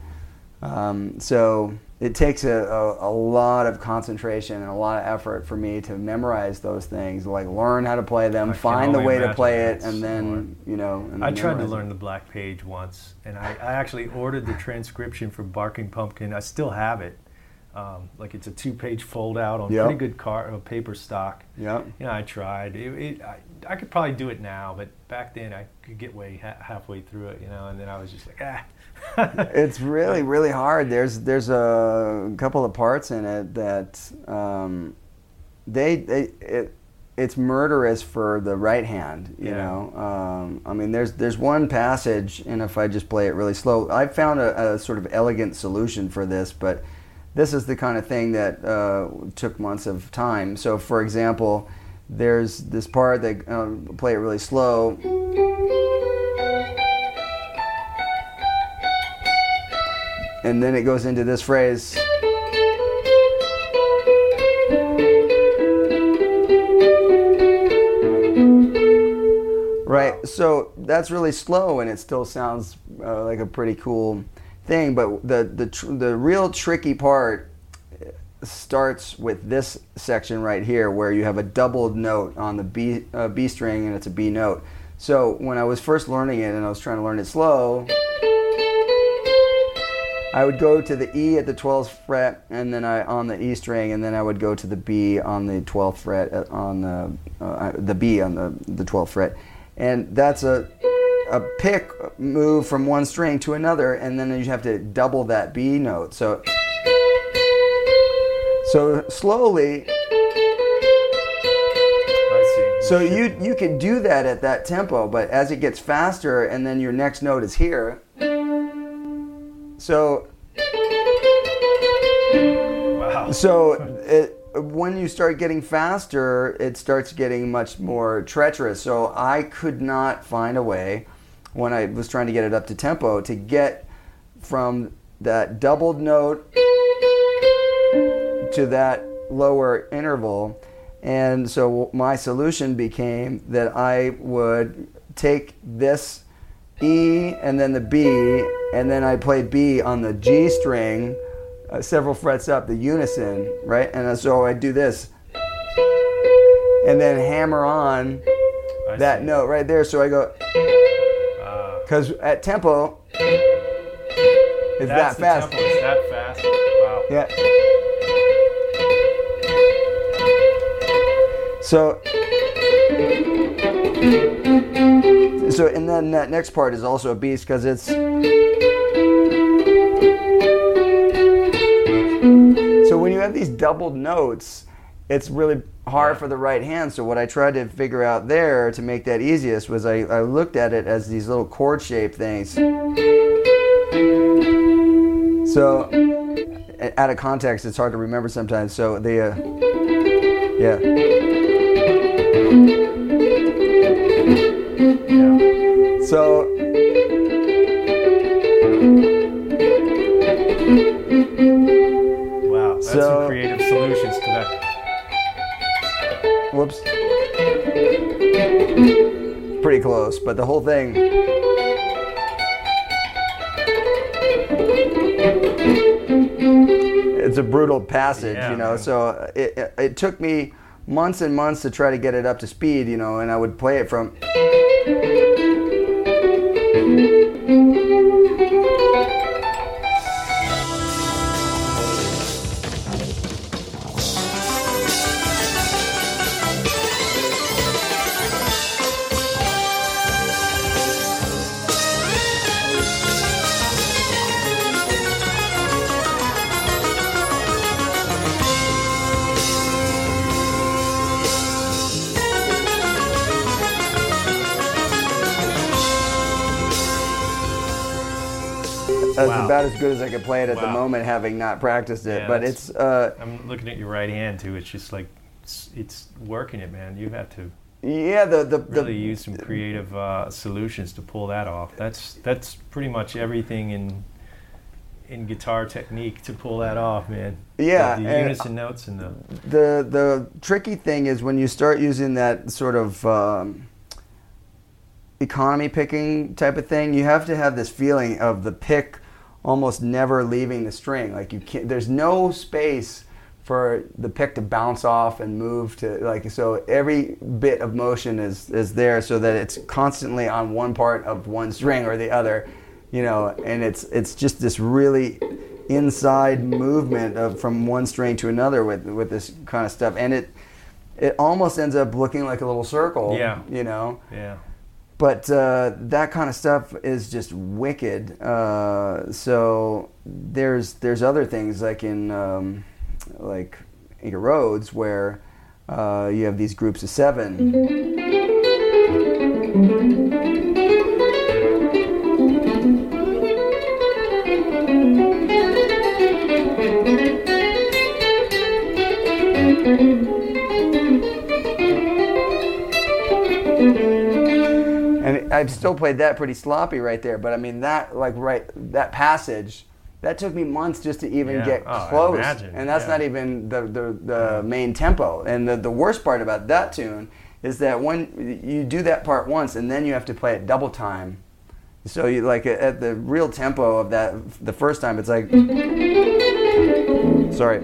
Speaker 3: Um, so it takes a, a, a lot of concentration and a lot of effort for me to memorize those things, like learn how to play them,
Speaker 4: I can
Speaker 3: find the
Speaker 4: only
Speaker 3: way to
Speaker 4: imagine
Speaker 3: play
Speaker 4: that's
Speaker 3: it, and then,
Speaker 4: hard.
Speaker 3: you know. And
Speaker 4: I
Speaker 3: then
Speaker 4: tried to
Speaker 3: memorize it.
Speaker 4: learn the Black Page once, and I, I actually ordered the transcription from Barking Pumpkin. I still have it. Um, like it's a two-page fold-out on
Speaker 3: Yep.
Speaker 4: pretty good car, uh, paper stock.
Speaker 3: Yep.
Speaker 4: You know, I tried. It, it, I, I could probably do it now, but back then I could get way ha- halfway through it, you know, and then I was just like, ah.
Speaker 3: It's really, really hard. There's there's a couple of parts in it that um, they, they it, it's murderous for the right hand, you
Speaker 4: Yeah.
Speaker 3: know. Um, I mean, there's there's one passage, and if I just play it really slow, I found a, a sort of elegant solution for this, but this is the kind of thing that uh, took months of time. So, for example, there's this part that um, play it really slow. And then it goes into this phrase. Right, so that's really slow, and it still sounds uh, like a pretty cool thing. But the the tr- the real tricky part starts with this section right here, where you have a doubled note on the B uh, B string, and it's a B note. So when I was first learning it, and I was trying to learn it slow, I would go to the E at the twelfth fret, and then I on the E string, and then I would go to the B on the twelfth fret uh, on the uh, the B on the the twelfth fret, and that's a a pick move from one string to another, and then you have to double that B note. So so slowly.
Speaker 4: I see.
Speaker 3: So you you can do that at that tempo, but as it gets faster, and then your next note is here. So,
Speaker 4: Wow.
Speaker 3: so it, when you start getting faster, it starts getting much more treacherous. So I could not find a way, when I was trying to get it up to tempo, to get from that doubled note to that lower interval. And so my solution became that I would take this E and then the B, and then I played B on the G string, uh, several frets up, the unison, right? And so I do this, and then hammer on
Speaker 4: I
Speaker 3: that
Speaker 4: see.
Speaker 3: note right there. So I go,
Speaker 4: Ah.
Speaker 3: because at tempo, it's
Speaker 4: That's
Speaker 3: that fast.
Speaker 4: The tempo. It's that fast. Wow.
Speaker 3: Yeah. So, so and then that next part is also a beast because it's. So when you have these doubled notes, it's really hard for the right hand. So what I tried to figure out there to make that easiest was I, I looked at it as these little chord-shaped things. So out of context, it's hard to remember sometimes. So the, uh, yeah.
Speaker 4: Yeah.
Speaker 3: So,
Speaker 4: Wow. That's
Speaker 3: So-
Speaker 4: some creative solutions to that.
Speaker 3: whoops. Pretty close, but the whole thing. It's a brutal passage,
Speaker 4: Yeah,
Speaker 3: you know,
Speaker 4: man.
Speaker 3: so it, it, it took me months and months to try to get it up to speed, you know, and I would play it from. That's
Speaker 4: Wow.
Speaker 3: about as good as I could play it at the
Speaker 4: Wow.
Speaker 3: moment, having not practiced it.
Speaker 4: Yeah,
Speaker 3: but
Speaker 4: that's-
Speaker 3: it's, uh,
Speaker 4: I'm looking at your right hand too. It's just like it's, it's working it, man. You have to
Speaker 3: yeah, the the, the
Speaker 4: really use some creative uh, solutions to pull that off. That's that's pretty much everything in in guitar technique to pull that off, man.
Speaker 3: Yeah,
Speaker 4: the, the
Speaker 3: and-
Speaker 4: unison notes and the
Speaker 3: the the tricky thing is when you start using that sort of um, economy picking type of thing, you have to have this feeling of the pick almost never leaving the string. Like you can't. There's no space for the pick to bounce off and move to like. So every bit of motion is is there, so that it's constantly on one part of one string or the other. You know, and it's it's just this really inside movement of from one string to another with with this kind of stuff, and it it almost ends up looking like a little circle.
Speaker 4: Yeah.
Speaker 3: You know.
Speaker 4: Yeah.
Speaker 3: But uh, that kind of stuff is just wicked. Uh, so there's there's other things like in um, like Inca Roads where uh, you have these groups of seven. And I've still played that pretty sloppy right there, but I mean that like right that passage that took me months just to even
Speaker 4: Yeah.
Speaker 3: get
Speaker 4: Oh, I
Speaker 3: close,
Speaker 4: imagine.
Speaker 3: and that's
Speaker 4: Yeah.
Speaker 3: not even the the, the main tempo. And the the worst part about that tune is that when you do that part once and then you have to play it double time. So you like at the real tempo of that the first time it's like sorry.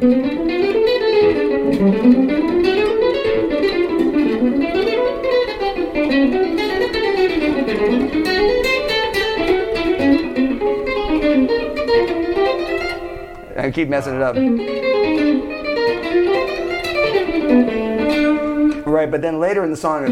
Speaker 3: I keep messing it up. Right, but then later in the song.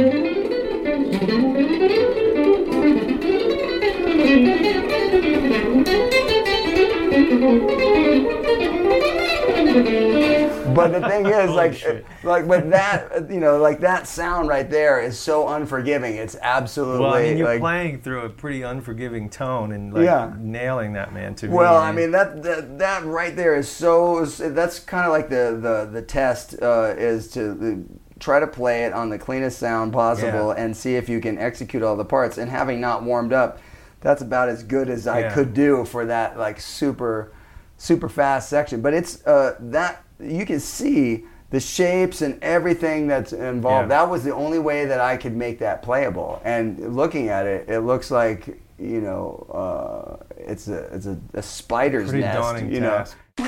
Speaker 3: But the thing is, like,
Speaker 4: shit.
Speaker 3: like, but that, you know, like that sound right there is so unforgiving. It's absolutely.
Speaker 4: Well, I mean, you're
Speaker 3: like,
Speaker 4: playing through a pretty unforgiving tone and like
Speaker 3: Yeah.
Speaker 4: nailing that, man. To
Speaker 3: Well,
Speaker 4: me,
Speaker 3: I mean that, that that right there is so. That's kind of like the the the test uh, is to try to play it on the cleanest sound possible
Speaker 4: Yeah.
Speaker 3: and see if you can execute all the parts. And having not warmed up, that's about as good as I
Speaker 4: Yeah.
Speaker 3: could do for that like super super fast section. But it's uh, that you can see the shapes and everything that's involved.
Speaker 4: Yeah.
Speaker 3: That was the only way that I could make that playable. And looking at it, it looks like, you know, uh, it's a it's a, a spider's
Speaker 4: pretty
Speaker 3: nest.
Speaker 4: daunting
Speaker 3: you
Speaker 4: task.
Speaker 3: know.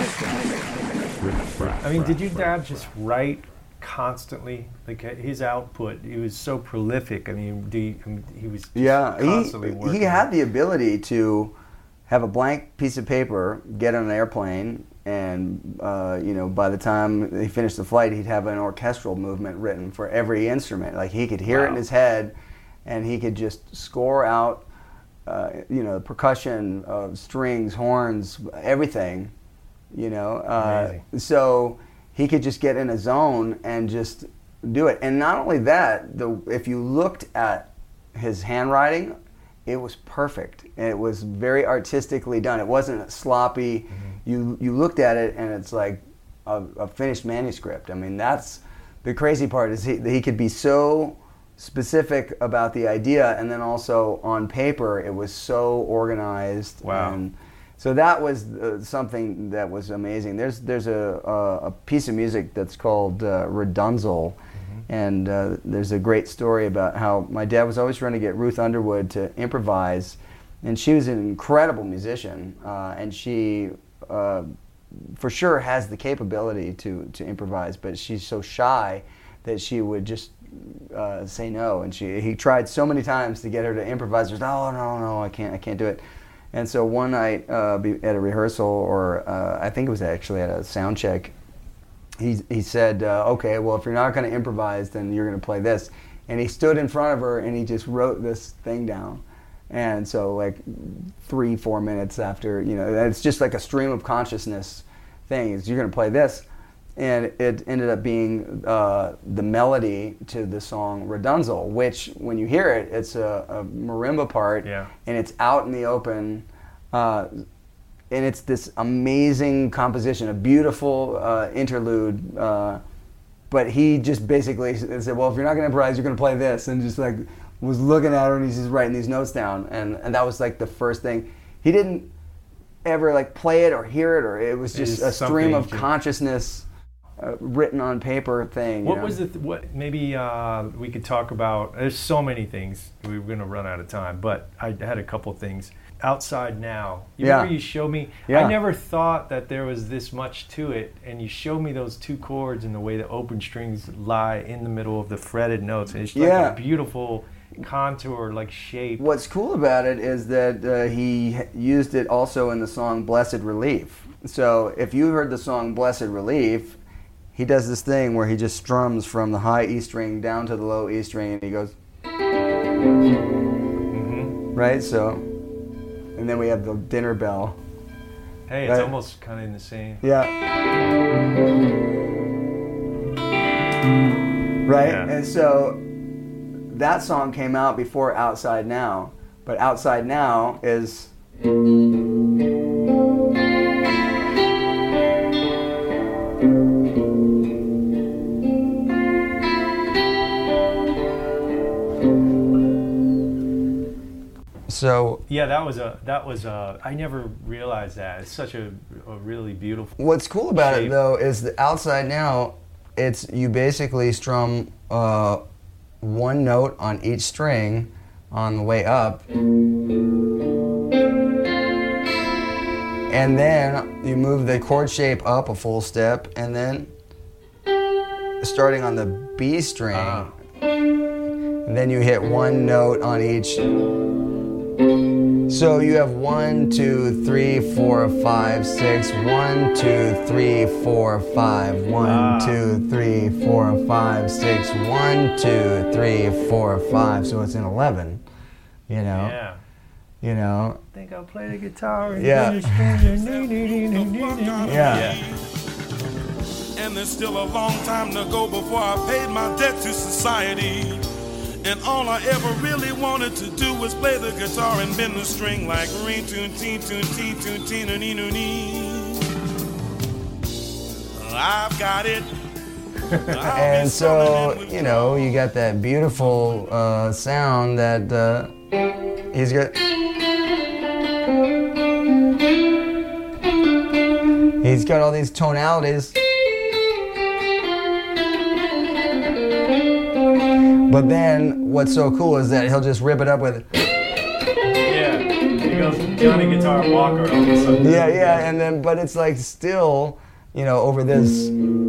Speaker 4: I mean, did your dad just write constantly? Like his output, he was so prolific. I mean, do you, I mean, he was just
Speaker 3: Yeah,
Speaker 4: constantly
Speaker 3: he
Speaker 4: working.
Speaker 3: he had the ability to have a blank piece of paper, get on an airplane, and uh, you know, by the time he finished the flight, he'd have an orchestral movement written for every instrument. Like he could hear it in
Speaker 4: Wow.
Speaker 3: his head, and he could just score out, uh, you know, percussion, uh, strings, horns, everything. You know, uh,
Speaker 4: Amazing.
Speaker 3: so he could just get in a zone and just do it. And not only that, the if you looked at his handwriting, it was perfect. It was very artistically done. It wasn't sloppy.
Speaker 4: Mm-hmm.
Speaker 3: You you looked at it and it's like a, a finished manuscript. I mean, that's the crazy part is he he could be so specific about the idea, and then also on paper it was so organized.
Speaker 4: Wow.
Speaker 3: And so that was uh, something that was amazing. There's there's a a, a piece of music that's called uh, Redunzel. And uh, there's a great story about how my dad was always trying to get Ruth Underwood to improvise, and she was an incredible musician, uh, and she uh, for sure has the capability to, to improvise, but she's so shy that she would just uh, say no. And she he tried so many times to get her to improvise. She was, oh no no I can't I can't do it. And so one night uh, be- at a rehearsal, or uh, I think it was actually at a sound check, he he said, uh, okay, well, if you're not going to improvise, then you're going to play this. And he stood in front of her and he just wrote this thing down. And so like three, four minutes after, you know, it's just like a stream of consciousness thing. Is you're going to play this. And it ended up being uh, the melody to the song Redunzel, which when you hear it, it's a, a marimba part,
Speaker 4: Yeah.
Speaker 3: and it's out in the open. Uh, And it's this amazing composition, a beautiful uh, interlude. Uh, but he just basically said, well, if you're not going to improvise, you're going to play this. And just like was looking at her and he's just writing these notes down. And, and that was like the first thing. He didn't ever like play it or hear it, or it was just
Speaker 4: It's
Speaker 3: a stream
Speaker 4: something
Speaker 3: of
Speaker 4: you-
Speaker 3: consciousness uh, written on paper thing. you
Speaker 4: What
Speaker 3: know?
Speaker 4: was it? What maybe uh, we could talk about? There's so many things. We were going to run out of time, but I had a couple things. Outside Now. You
Speaker 3: Yeah.
Speaker 4: remember you showed me?
Speaker 3: Yeah.
Speaker 4: I never thought that there was this much to it, and you showed me those two chords and the way the open strings lie in the middle of the fretted notes. And it's like
Speaker 3: Yeah.
Speaker 4: a beautiful contour, like shape.
Speaker 3: What's cool about it is that uh, he h- used it also in the song Blessed Relief. So if you heard the song Blessed Relief, he does this thing where he just strums from the high E string down to the low E string, and he goes,
Speaker 4: Mm-hmm.
Speaker 3: right? So, and then we have the dinner bell.
Speaker 4: Hey, it's
Speaker 3: Right.
Speaker 4: almost kind of in the same.
Speaker 3: Yeah. Right?
Speaker 4: Yeah.
Speaker 3: And so that song came out before Outside Now, but Outside Now is so
Speaker 4: Yeah, that was a that was a. I never realized that. It's such a, a really beautiful.
Speaker 3: what's cool about
Speaker 4: shape.
Speaker 3: it though is the Outside Now, it's you basically strum uh, one note on each string on the way up, and then you move the chord shape up a full step, and then starting on the B string,
Speaker 4: Ah.
Speaker 3: and then you hit one note on each. So you have one, two, three, four, five, six. One, two, three, four, five. One,
Speaker 4: Ah.
Speaker 3: two, three, four, five, six. One, two, three, four, five. So it's an eleven. You know.
Speaker 4: Yeah.
Speaker 3: You know.
Speaker 4: I think I'll play the guitar. And
Speaker 3: Yeah.
Speaker 4: yeah.
Speaker 3: Yeah.
Speaker 7: And there's still a long time to go before I paid my debt to society. And all I ever really wanted to do was play the guitar and bend the string like ring tune tee tune tee tune tee no nee no nee. I've got it.
Speaker 3: And so, you know, you got that beautiful uh, sound that uh, he's got. He's got all these tonalities. But then, what's so cool is that he'll just rip it up with.
Speaker 4: Yeah. He goes Johnny Guitar Walker all of a sudden.
Speaker 3: Yeah, yeah, and then, but it's like still, you know, over this.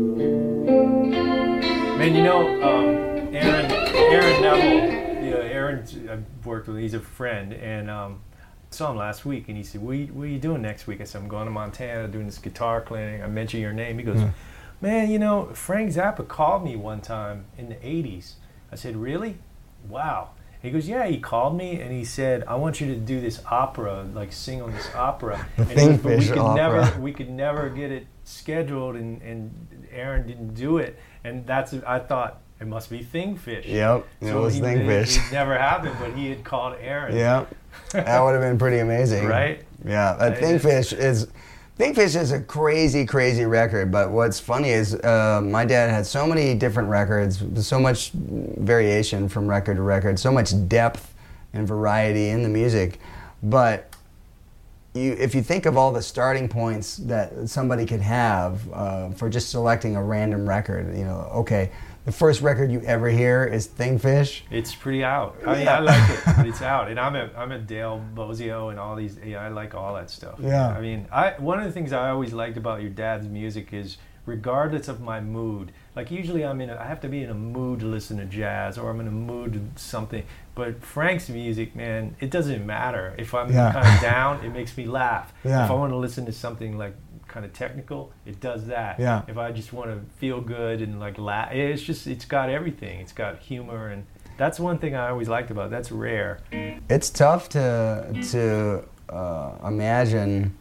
Speaker 4: Man, you know, um, Aaron, Aaron Neville, you know, Aaron, I've worked with, he's a friend, and um, saw him last week, and he said, what are, you, what are you doing next week? I said, I'm going to Montana doing this guitar clinic. I mentioned your name. He goes,
Speaker 3: Yeah.
Speaker 4: man, you know, Frank Zappa called me one time in the eighties. I said, really? Wow. He goes, yeah, he called me and he said, I want you to do this opera, like sing on this opera.
Speaker 3: The
Speaker 4: And he goes, but we
Speaker 3: Thingfish
Speaker 4: could
Speaker 3: opera.
Speaker 4: never we could never get it scheduled, and, and Aaron didn't do it. And that's, I thought, it must be Thingfish.
Speaker 3: Yep, it
Speaker 4: So
Speaker 3: was
Speaker 4: he-
Speaker 3: Thingfish.
Speaker 4: It, it never happened, but he had called Aaron.
Speaker 3: Yeah, that would have been pretty amazing.
Speaker 4: Right?
Speaker 3: Yeah, that
Speaker 4: It
Speaker 3: Thingfish is. Thingfish is a crazy, crazy record, but what's funny is uh, my dad had so many different records, so much variation from record to record, so much depth and variety in the music. But you, if you think of all the starting points that somebody could have uh, for just selecting a random record, you know, okay, the first record you ever hear is Thingfish.
Speaker 4: It's pretty out. I mean,
Speaker 3: Yeah.
Speaker 4: I like it, but it's out. And I'm a I'm a Dale Bozio and all these. Yeah, I like all that stuff.
Speaker 3: Yeah.
Speaker 4: I mean, I one of the things I always liked about your dad's music is, regardless of my mood, like usually I'm in a, I have to be in a mood to listen to jazz, or I'm in a mood to something. But Frank's music, man, it doesn't matter. If I'm
Speaker 3: Yeah.
Speaker 4: kind of down, it makes me laugh.
Speaker 3: Yeah.
Speaker 4: If I want to listen to something like kind of technical, it does that.
Speaker 3: Yeah.
Speaker 4: If I just want to feel good and like laugh, it's just, it's got everything. It's got humor, and that's one thing I always liked about it. That's rare.
Speaker 3: It's tough to to uh, imagine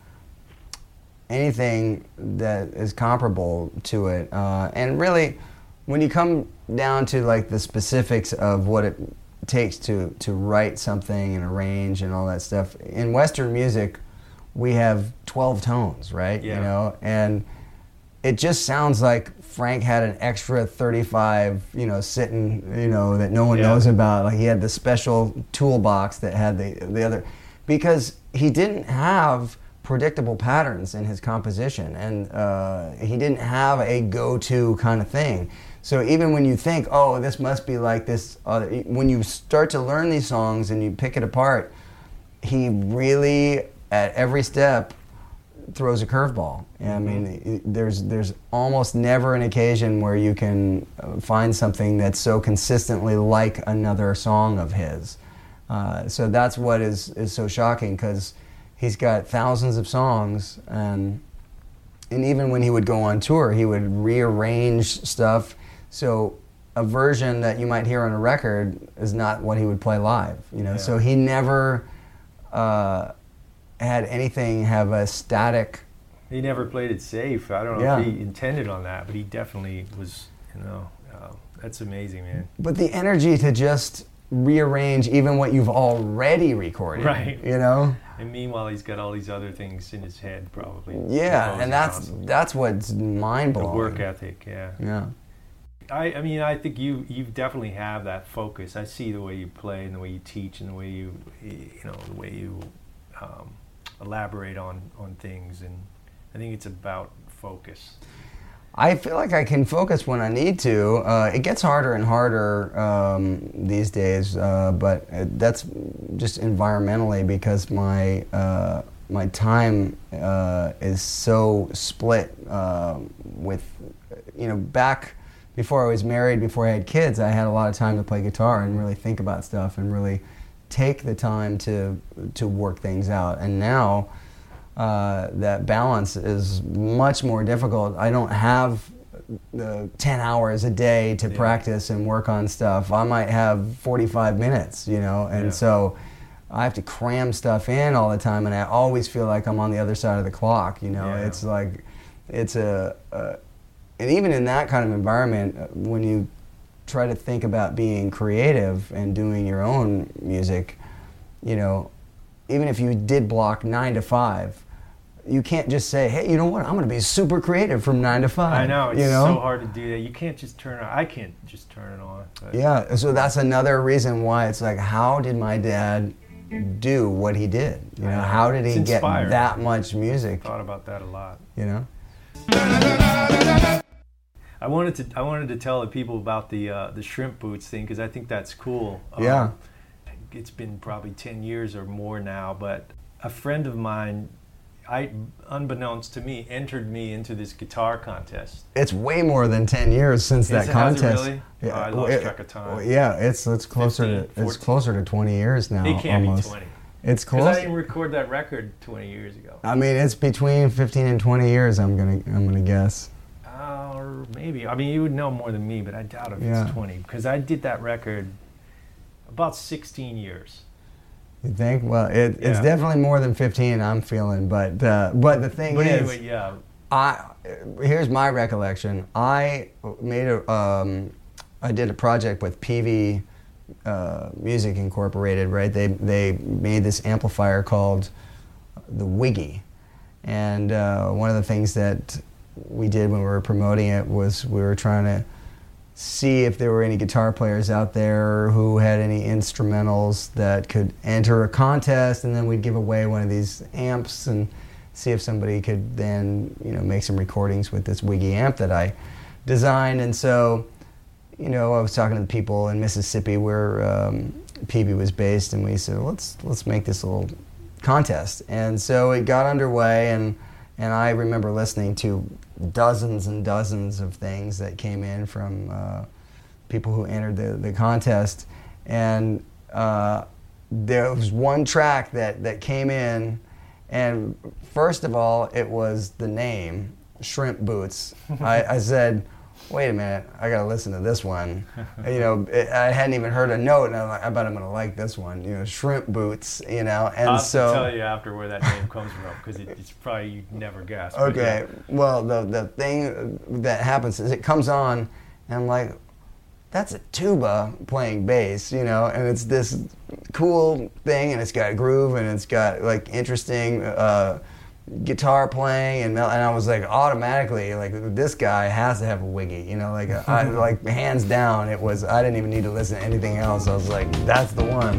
Speaker 3: anything that is comparable to it, uh, and really, when you come down to like the specifics of what it takes to to write something and arrange and all that stuff in Western music, we have twelve tones, right?
Speaker 4: Yeah.
Speaker 3: You know, and it just sounds like Frank had an extra thirty-five, you know, sitting, you know, that no one
Speaker 4: Yeah.
Speaker 3: knows about. Like he had the special toolbox that had the the other, because he didn't have predictable patterns in his composition, and uh, he didn't have a go-to kind of thing. So even when you think, oh, this must be like this, other, when you start to learn these songs and you pick it apart, he really, at every step, throws a curveball. I mean, there's there's almost never an occasion where you can find something that's so consistently like another song of his. Uh, so that's what is, is so shocking, because he's got thousands of songs, and and even when he would go on tour, he would rearrange stuff. So a version that you might hear on a record is not what he would play live. You know,
Speaker 4: Yeah.
Speaker 3: so he never uh, had anything have a static.
Speaker 4: He never played it safe. I don't know
Speaker 3: Yeah.
Speaker 4: if he intended on that, but he definitely was, you know, uh, that's amazing, man.
Speaker 3: But the energy to just rearrange even what you've already recorded,
Speaker 4: Right.
Speaker 3: you know?
Speaker 4: And meanwhile, he's got all these other things in his head, probably.
Speaker 3: Yeah,
Speaker 4: composing
Speaker 3: and that's
Speaker 4: constantly.
Speaker 3: that's what's
Speaker 4: The
Speaker 3: mind-blowing.
Speaker 4: work ethic, yeah.
Speaker 3: Yeah.
Speaker 4: I, I mean, I think you you definitely have that focus. I see the way you play and the way you teach and the way you, you know, the way you um, elaborate on, on things. And I think it's about focus.
Speaker 3: I feel like I can focus when I need to. Uh, it gets harder and harder um, these days, uh, but it, that's just environmentally, because my uh, my time uh, is so split uh, with, you know, back before I was married, before I had kids, I had a lot of time to play guitar and really think about stuff and really take the time to to work things out. And now, Uh, that balance is much more difficult. I don't have the ten hours a day to
Speaker 4: Yeah.
Speaker 3: practice and work on stuff. I might have forty-five minutes, you know, and
Speaker 4: Yeah.
Speaker 3: so I have to cram stuff in all the time, and I always feel like I'm on the other side of the clock, you know.
Speaker 4: Yeah.
Speaker 3: It's like, it's a, a, and even in that kind of environment, uh, when you try to think about being creative and doing your own music, you know, even if you did block nine to five, you can't just say, hey, you know what, I'm going to be super creative from nine to five.
Speaker 4: I know, it's
Speaker 3: you know?
Speaker 4: so hard to do that. You can't just turn it on. I can't just turn it on. But
Speaker 3: Yeah, so that's another reason why it's like, how did my dad do what he did? You know, how did he
Speaker 4: It's
Speaker 3: get
Speaker 4: inspiring.
Speaker 3: that much music?
Speaker 4: I thought about that a lot.
Speaker 3: You know?
Speaker 4: I wanted to I wanted to tell the people about the uh, the shrimp boots thing, because I think that's cool.
Speaker 3: Yeah.
Speaker 4: Um, it's been probably ten years or more now, but a friend of mine, I unbeknownst to me, entered me into this guitar contest.
Speaker 3: It's way more than ten years since that
Speaker 4: Is it- has it
Speaker 3: contest.
Speaker 4: really? Oh, I lost
Speaker 3: It-
Speaker 4: track of time.
Speaker 3: well, yeah, it's it's closer
Speaker 4: fifteen,
Speaker 3: to it's
Speaker 4: fourteen.
Speaker 3: closer to twenty years now.
Speaker 4: It can't
Speaker 3: almost.
Speaker 4: be twenty.
Speaker 3: It's
Speaker 4: Because
Speaker 3: close.
Speaker 4: I didn't record that record twenty years ago.
Speaker 3: I mean, it's between fifteen and twenty years. I'm gonna I'm gonna guess.
Speaker 4: Uh, or maybe. I mean, you would know more than me, but I doubt if
Speaker 3: Yeah.
Speaker 4: it's twenty. Because I did that record about sixteen years.
Speaker 3: You think? Well, it, it's
Speaker 4: Yeah.
Speaker 3: definitely more than fifteen. I'm feeling, but uh, but the thing
Speaker 4: But
Speaker 3: is,
Speaker 4: anyway, yeah.
Speaker 3: I here's my recollection. I made a um, I did a project with P V uh, Music Incorporated. Right? They they made this amplifier called the Wiggy, and uh, one of the things that we did when we were promoting it was we were trying to see if there were any guitar players out there who had any instrumentals that could enter a contest, and then we'd give away one of these amps and see if somebody could then, you know, make some recordings with this Wiggy amp that I designed. And so, you know, I was talking to the people in Mississippi where um, P B was based, and we said, let's let's make this little contest. And so it got underway, and and I remember listening to dozens and dozens of things that came in from uh, people who entered the, the contest. And uh, there was one track that, that came in, and first of all, it was the name, Shrimp Boots. I, I said, wait a minute, I gotta listen to this one. You know, it, I hadn't even heard a note, and I'm like, I bet I'm gonna like this one. You know, Shrimp Boots. You know, and
Speaker 4: I'll have
Speaker 3: so.
Speaker 4: to tell you after where that name comes from, because it, it's probably you'd never guess. but
Speaker 3: Okay,
Speaker 4: yeah.
Speaker 3: well, the the thing that happens is it comes on, and I'm like, that's a tuba playing bass, you know, and it's this cool thing, and it's got groove, and it's got like interesting uh, guitar playing, and mel- and I was like automatically like, this guy has to have a Wiggy, you know, like I, like hands down, it was. I didn't even need to listen to anything else. I was like, that's the one.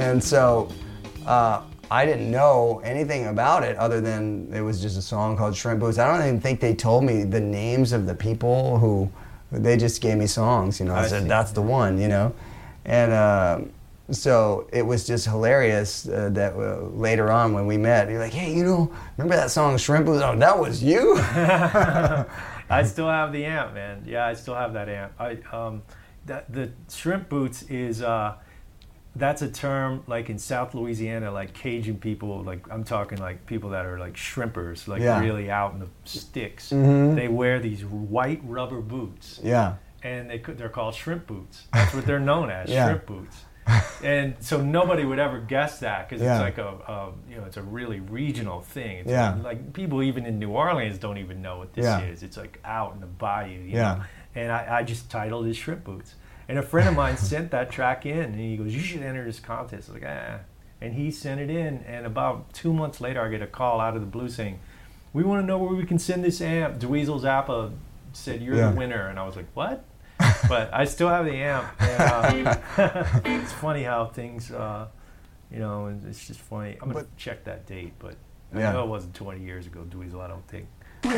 Speaker 3: And so uh, I didn't know anything about it other than it was just a song called Shrimp Boots. I don't even think they told me the names of the people who, they just gave me songs, you know. I, I said, see. That's the one, you know. And uh, so it was just hilarious uh, that uh, later on when we met, you're like, hey, you know, remember that song Shrimp Boots? Oh, that was you?
Speaker 4: I still have the amp, man. Yeah, I still have that amp. I um, that the Shrimp Boots is uh, that's a term like in South Louisiana, like Cajun people. Like I'm talking like people that are like shrimpers, like
Speaker 3: yeah.
Speaker 4: really out in the sticks.
Speaker 3: Mm-hmm.
Speaker 4: They wear these white rubber boots.
Speaker 3: Yeah.
Speaker 4: And they could, they're called shrimp boots. That's what they're known as,
Speaker 3: yeah.
Speaker 4: shrimp boots. And so nobody would ever guess that because
Speaker 3: yeah.
Speaker 4: it's like a, a, you know, it's a really regional thing. It's
Speaker 3: yeah.
Speaker 4: like, like people even in New Orleans don't even know what this
Speaker 3: yeah.
Speaker 4: is. It's like out in the bayou, you
Speaker 3: yeah.
Speaker 4: know. And I, I just titled it Shrimp Boots. And a friend of mine sent that track in, and he goes, "You should enter this contest." I was like, ah. And he sent it in, and about two months later, I get a call out of the blue saying, "We want to know where we can send this amp. Dweezil Zappa said you're
Speaker 3: yeah.
Speaker 4: the winner." And I was like, "What?" But I still have the amp. And, uh, it's funny how things, uh, you know, it's just funny. I'm going to check that date, but
Speaker 3: yeah.
Speaker 4: I know it wasn't twenty years ago, Dweezil, I don't think. But,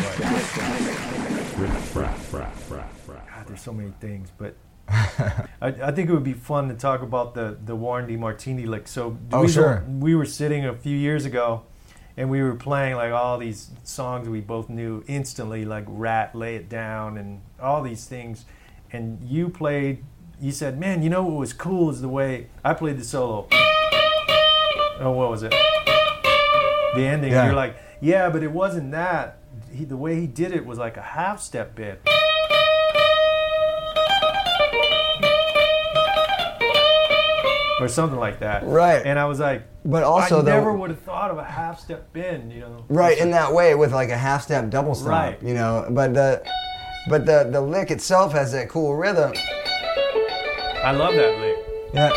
Speaker 4: God, there's so many things. But I, I think it would be fun to talk about the, the Warren DeMartini lick. So Dweezil,
Speaker 3: oh, sure.
Speaker 4: we were sitting a few years ago, and we were playing like all these songs we both knew instantly, like Rat, Lay It Down, and all these things. And you played, you said, man, you know what was cool is the way I played the solo. Oh, what was it? The ending.
Speaker 3: Yeah.
Speaker 4: You're like, yeah, but it wasn't that. He, the way he did it was like a half step bit. Or something like that.
Speaker 3: Right.
Speaker 4: And I was like,
Speaker 3: but also
Speaker 4: I
Speaker 3: the,
Speaker 4: never would have thought of a half step bend, you know.
Speaker 3: Right, in that way with like a half step double stop,
Speaker 4: right.
Speaker 3: you know. But the but the the lick itself has that cool rhythm.
Speaker 4: I love that lick.
Speaker 3: Yeah.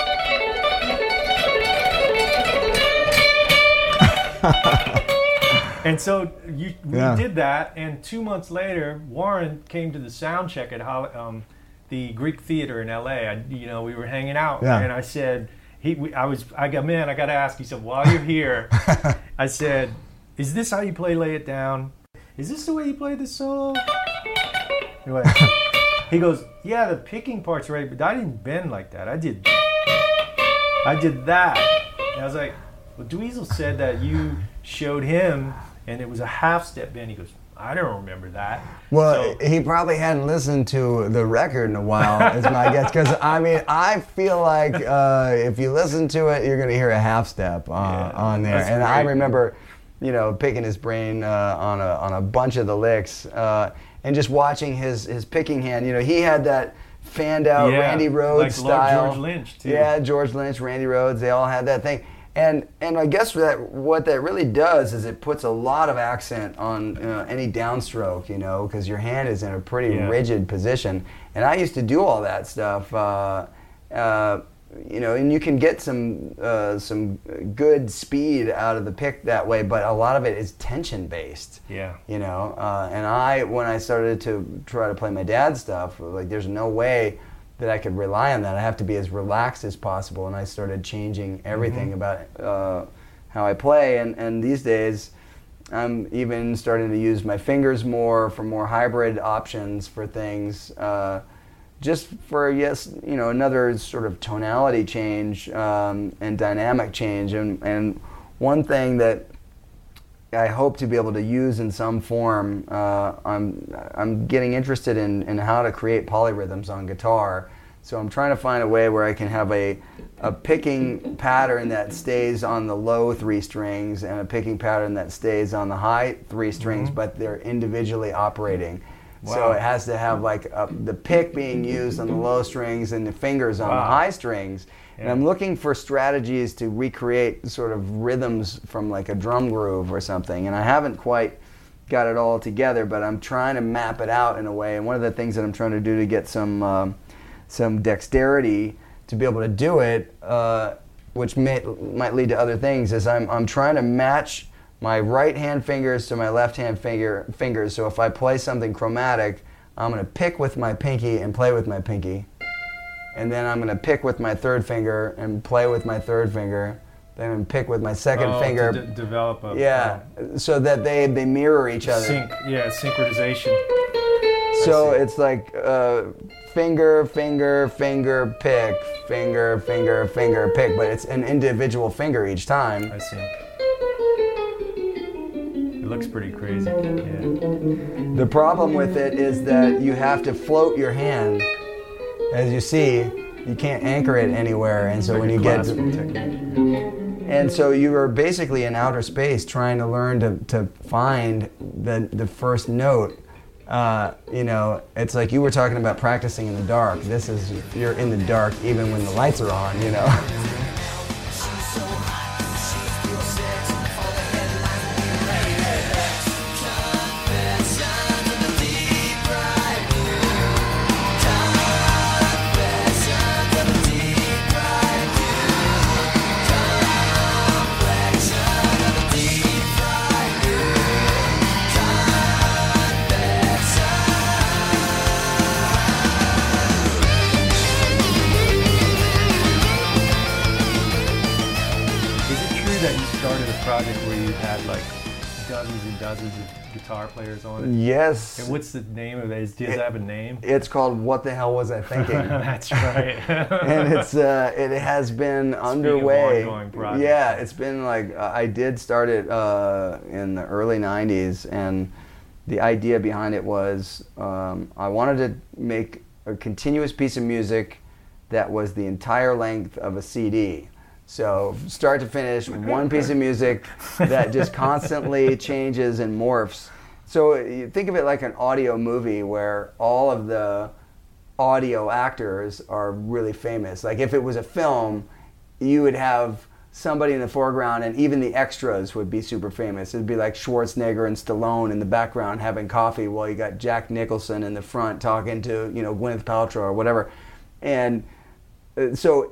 Speaker 4: And so you we
Speaker 3: yeah.
Speaker 4: did that, and two months later, Warren came to the sound check at um, the Greek Theater in L A. I, you know, we were hanging out,
Speaker 3: yeah.
Speaker 4: and I said, he, we, I was, I got, man, I got to ask. He said, while you're here, I said, is this how you play Lay It Down? Is this the way you play the solo? Anyway, he goes, yeah, the picking part's right, but I didn't bend like that. I did, I did that. And I was like, well, Dweezil said that you showed him, and it was a half step bend. He goes, I don't remember that.
Speaker 3: Well,
Speaker 4: so,
Speaker 3: he probably hadn't listened to the record in a while, is my guess. Because, I mean, I feel like uh, if you listen to it, you're going to hear a half step uh, yeah, on there. And great. I remember, you know, picking his brain uh, on, a, on a bunch of the licks uh, and just watching his, his picking hand. You know, he had that fanned out
Speaker 4: yeah,
Speaker 3: Randy Rhoads
Speaker 4: like
Speaker 3: style.
Speaker 4: George Lynch, too.
Speaker 3: Yeah, George Lynch, Randy Rhoads, they all had that thing. And and I guess that what that really does is it puts a lot of accent on uh, any downstroke, you know, because your hand is in a pretty
Speaker 4: yeah.
Speaker 3: rigid position. And I used to do all that stuff, uh, uh, you know, and you can get some uh, some good speed out of the pick that way, but a lot of it is tension based.
Speaker 4: Yeah.
Speaker 3: You know, uh, and I when I started to try to play my dad's stuff, like there's no way that I could rely on that. I have to be as relaxed as possible, and I started changing everything mm-hmm. about uh, how I play. And, and these days, I'm even starting to use my fingers more for more hybrid options for things, uh, just for yes, you know, another sort of tonality change um, and dynamic change. And and one thing that I hope to be able to use in some form. Uh, I'm I'm getting interested in, in how to create polyrhythms on guitar. So I'm trying to find a way where I can have a a picking pattern that stays on the low three strings and a picking pattern that stays on the high three strings, mm-hmm. but they're individually operating. Wow. So it has to have like a, the pick being used on the low strings and the fingers on wow. the high strings. Yeah. And I'm looking for strategies to recreate sort of rhythms from like a drum groove or something. And I haven't quite got it all together, but I'm trying to map it out in a way. And one of the things that I'm trying to do to get some uh, some dexterity to be able to do it, uh, which may, might lead to other things, is I'm I'm trying to match my right hand fingers to my left hand finger fingers. So if I play something chromatic, I'm going to pick with my pinky and play with my pinky. and then I'm gonna pick with my third finger and play with my third finger, then I'm pick with my second
Speaker 4: oh,
Speaker 3: finger.
Speaker 4: To d- develop a
Speaker 3: yeah, so that they they mirror each other.
Speaker 4: Sync, yeah, synchronization.
Speaker 3: So it's like uh, finger, finger, finger, pick, finger, finger, finger, pick, but it's an individual finger each time.
Speaker 4: I see. It looks pretty crazy. Yeah.
Speaker 3: The problem with it is that you have to float your hand. As you see, you can't anchor it anywhere, and so
Speaker 4: Like
Speaker 3: when
Speaker 4: a
Speaker 3: you get
Speaker 4: classical
Speaker 3: to,
Speaker 4: technique.
Speaker 3: and so you are basically in outer space trying to learn to, to find the the first note. Uh, you know, it's like you were talking about practicing in the dark. This is, you're in the dark even when the lights are on, you know.
Speaker 4: Project where you had like dozens and dozens of guitar players on it.
Speaker 3: Yes.
Speaker 4: And what's the name of it? Is, does it have a name?
Speaker 3: It's called What the Hell Was I Thinking?
Speaker 4: That's right.
Speaker 3: And it's uh, it has been
Speaker 4: Speaking
Speaker 3: underway.
Speaker 4: of ongoing projects.
Speaker 3: Yeah, it's been like uh, I did start it uh, in the early nineties, and the idea behind it was um, I wanted to make a continuous piece of music that was the entire length of a C D. So start to finish, one piece of music that just constantly changes and morphs. So you think of it like an audio movie where all of the audio actors are really famous. Like if it was a film, you would have somebody in the foreground and even the extras would be super famous. It'd be like Schwarzenegger and Stallone in the background having coffee while you got Jack Nicholson in the front talking to, you know, Gwyneth Paltrow or whatever. And uh, so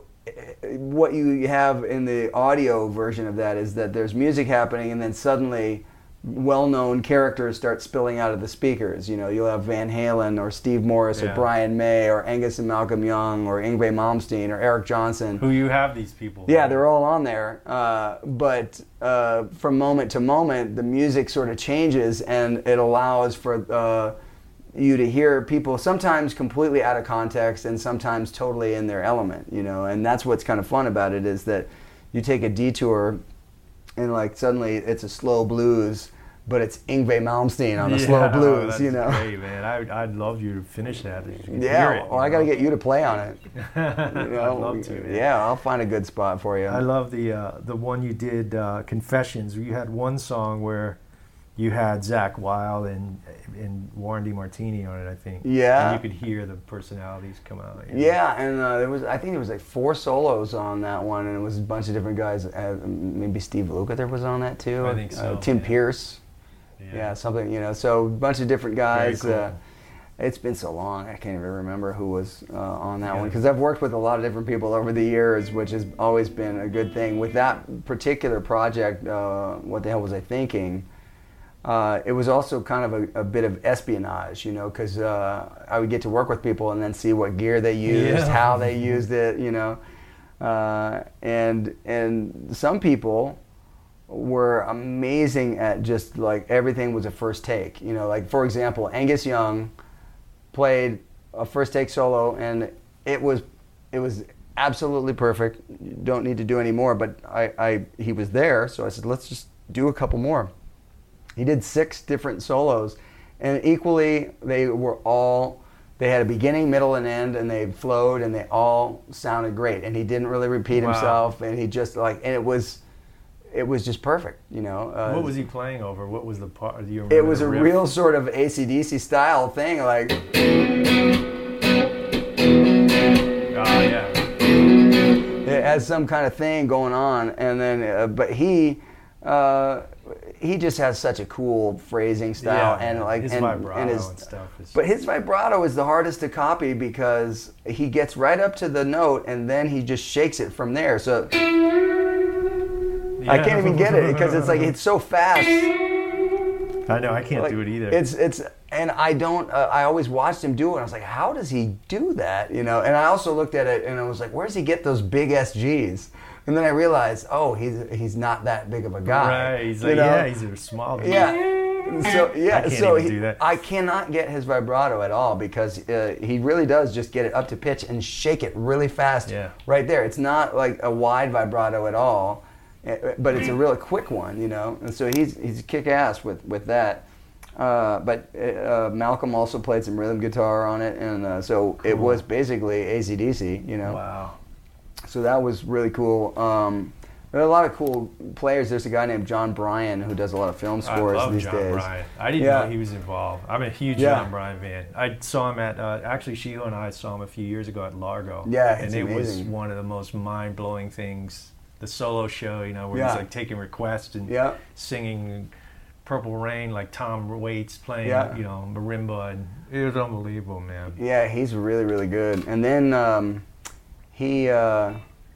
Speaker 3: what you have in the audio version of that is that there's music happening and then suddenly well-known characters start spilling out of the speakers. You know, you'll have Van Halen or Steve Morris
Speaker 4: Yeah.
Speaker 3: or Brian May or Angus and Malcolm Young or Yngwie Malmsteen or Eric Johnson.
Speaker 4: Who you have these people?
Speaker 3: Yeah, they're all on there. Uh, but uh, from moment to moment, the music sort of changes and it allows for uh, you to hear people sometimes completely out of context and sometimes totally in their element, you know. And that's what's kind of fun about it is that you take a detour and like suddenly it's a slow blues, but it's Yngwie Malmsteen on a
Speaker 4: yeah,
Speaker 3: slow blues,
Speaker 4: oh, that's
Speaker 3: you know.
Speaker 4: Great, man. I, I'd love you to finish that. If you could
Speaker 3: Yeah,
Speaker 4: hear it,
Speaker 3: well, I got to get you to play on it. You know?
Speaker 4: I'd love to. Man.
Speaker 3: Yeah, I'll find a good spot for you.
Speaker 4: I love the uh, the one you did, uh, Confessions. You had one song where you had Zach Wilde and and Warren DeMartini on it, I think.
Speaker 3: Yeah.
Speaker 4: And you could hear the personalities come out. You know?
Speaker 3: Yeah, and uh, there was I think there was like four solos on that one, and it was a bunch of different guys. Uh, maybe Steve Lukather was on that too.
Speaker 4: I think so.
Speaker 3: Uh, Tim
Speaker 4: yeah.
Speaker 3: Pierce.
Speaker 4: Yeah.
Speaker 3: Yeah, something, you know. So a bunch of different guys.
Speaker 4: Very cool.
Speaker 3: Uh, it's been so long, I can't even remember who was uh, on that
Speaker 4: Yeah.
Speaker 3: one because I've worked with a lot of different people over the years, which has always been a good thing. With that particular project, uh, What the Hell Was I Thinking? Uh, it was also kind of a, a bit of espionage, you know, because uh, I would get to work with people and then see what gear they used,
Speaker 4: Yeah.
Speaker 3: how they used it, you know, uh, and and some people were amazing at just like everything was a first take, you know, like for example, Angus Young played a first take solo and it was it was absolutely perfect. You don't need to do any more, but I, I he was there, so I said let's just do a couple more. He did six different solos, and equally they were all, they had a beginning, middle, and end, and they flowed, and they all sounded great. And he didn't really repeat
Speaker 4: Wow.
Speaker 3: himself, and he just like, and it was, it was just perfect, you know. Uh,
Speaker 4: What was he playing over? What was the part? Do you remember
Speaker 3: It was
Speaker 4: the
Speaker 3: a
Speaker 4: riff?
Speaker 3: real sort of A C D C style thing, like.
Speaker 4: Oh yeah.
Speaker 3: It has some kind of thing going on, and then, uh, but he, uh, he just has such a cool phrasing style,
Speaker 4: Yeah,
Speaker 3: and
Speaker 4: yeah.
Speaker 3: like
Speaker 4: His
Speaker 3: and,
Speaker 4: vibrato
Speaker 3: and his
Speaker 4: and stuff is-
Speaker 3: But his vibrato is the hardest to copy because he gets right up to the note, and then he just shakes it from there. So I can't even get it because it's like it's so fast.
Speaker 4: I know I can't
Speaker 3: Like,
Speaker 4: do it either.
Speaker 3: It's it's and I don't. Uh, I always watched him do it. And I was like, how does he do that? You know. And I also looked at it and I was like, where does he get those big S Gs? And then I realized, oh, he's he's not that big of a guy.
Speaker 4: Right. He's
Speaker 3: you
Speaker 4: like,
Speaker 3: know?
Speaker 4: yeah, he's a small dude.
Speaker 3: Yeah. So yeah,
Speaker 4: I can't
Speaker 3: so
Speaker 4: even
Speaker 3: he,
Speaker 4: do that.
Speaker 3: I cannot get his vibrato at all because uh, he really does just get it up to pitch and shake it really fast
Speaker 4: Yeah.
Speaker 3: right there. It's not like a wide vibrato at all, eh, but it's a really quick one, you know. And so he's he's kick ass with with that. Uh, but uh, Malcolm also played some rhythm guitar on it, and uh, so it
Speaker 4: Cool.
Speaker 3: was basically A C D C, you know.
Speaker 4: Wow.
Speaker 3: So that was really cool. Um, there are a lot of cool players. There's a guy named John Bryan who does a lot of film scores
Speaker 4: I love
Speaker 3: these
Speaker 4: John
Speaker 3: days.
Speaker 4: Bryan. I didn't
Speaker 3: Yeah.
Speaker 4: know he was involved. I'm a huge
Speaker 3: Yeah.
Speaker 4: John Bryan fan. I saw him at, uh, actually Sheila and I saw him a few years ago at Largo.
Speaker 3: Yeah,
Speaker 4: And
Speaker 3: it's
Speaker 4: it was
Speaker 3: amazing.
Speaker 4: one of the most mind-blowing things, the solo show, you know, where
Speaker 3: Yeah.
Speaker 4: he's like taking requests and
Speaker 3: Yeah.
Speaker 4: singing Purple Rain like Tom Waits playing,
Speaker 3: Yeah.
Speaker 4: you know, marimba. And it was unbelievable, man.
Speaker 3: Yeah, he's really, really good. And then um, he, uh,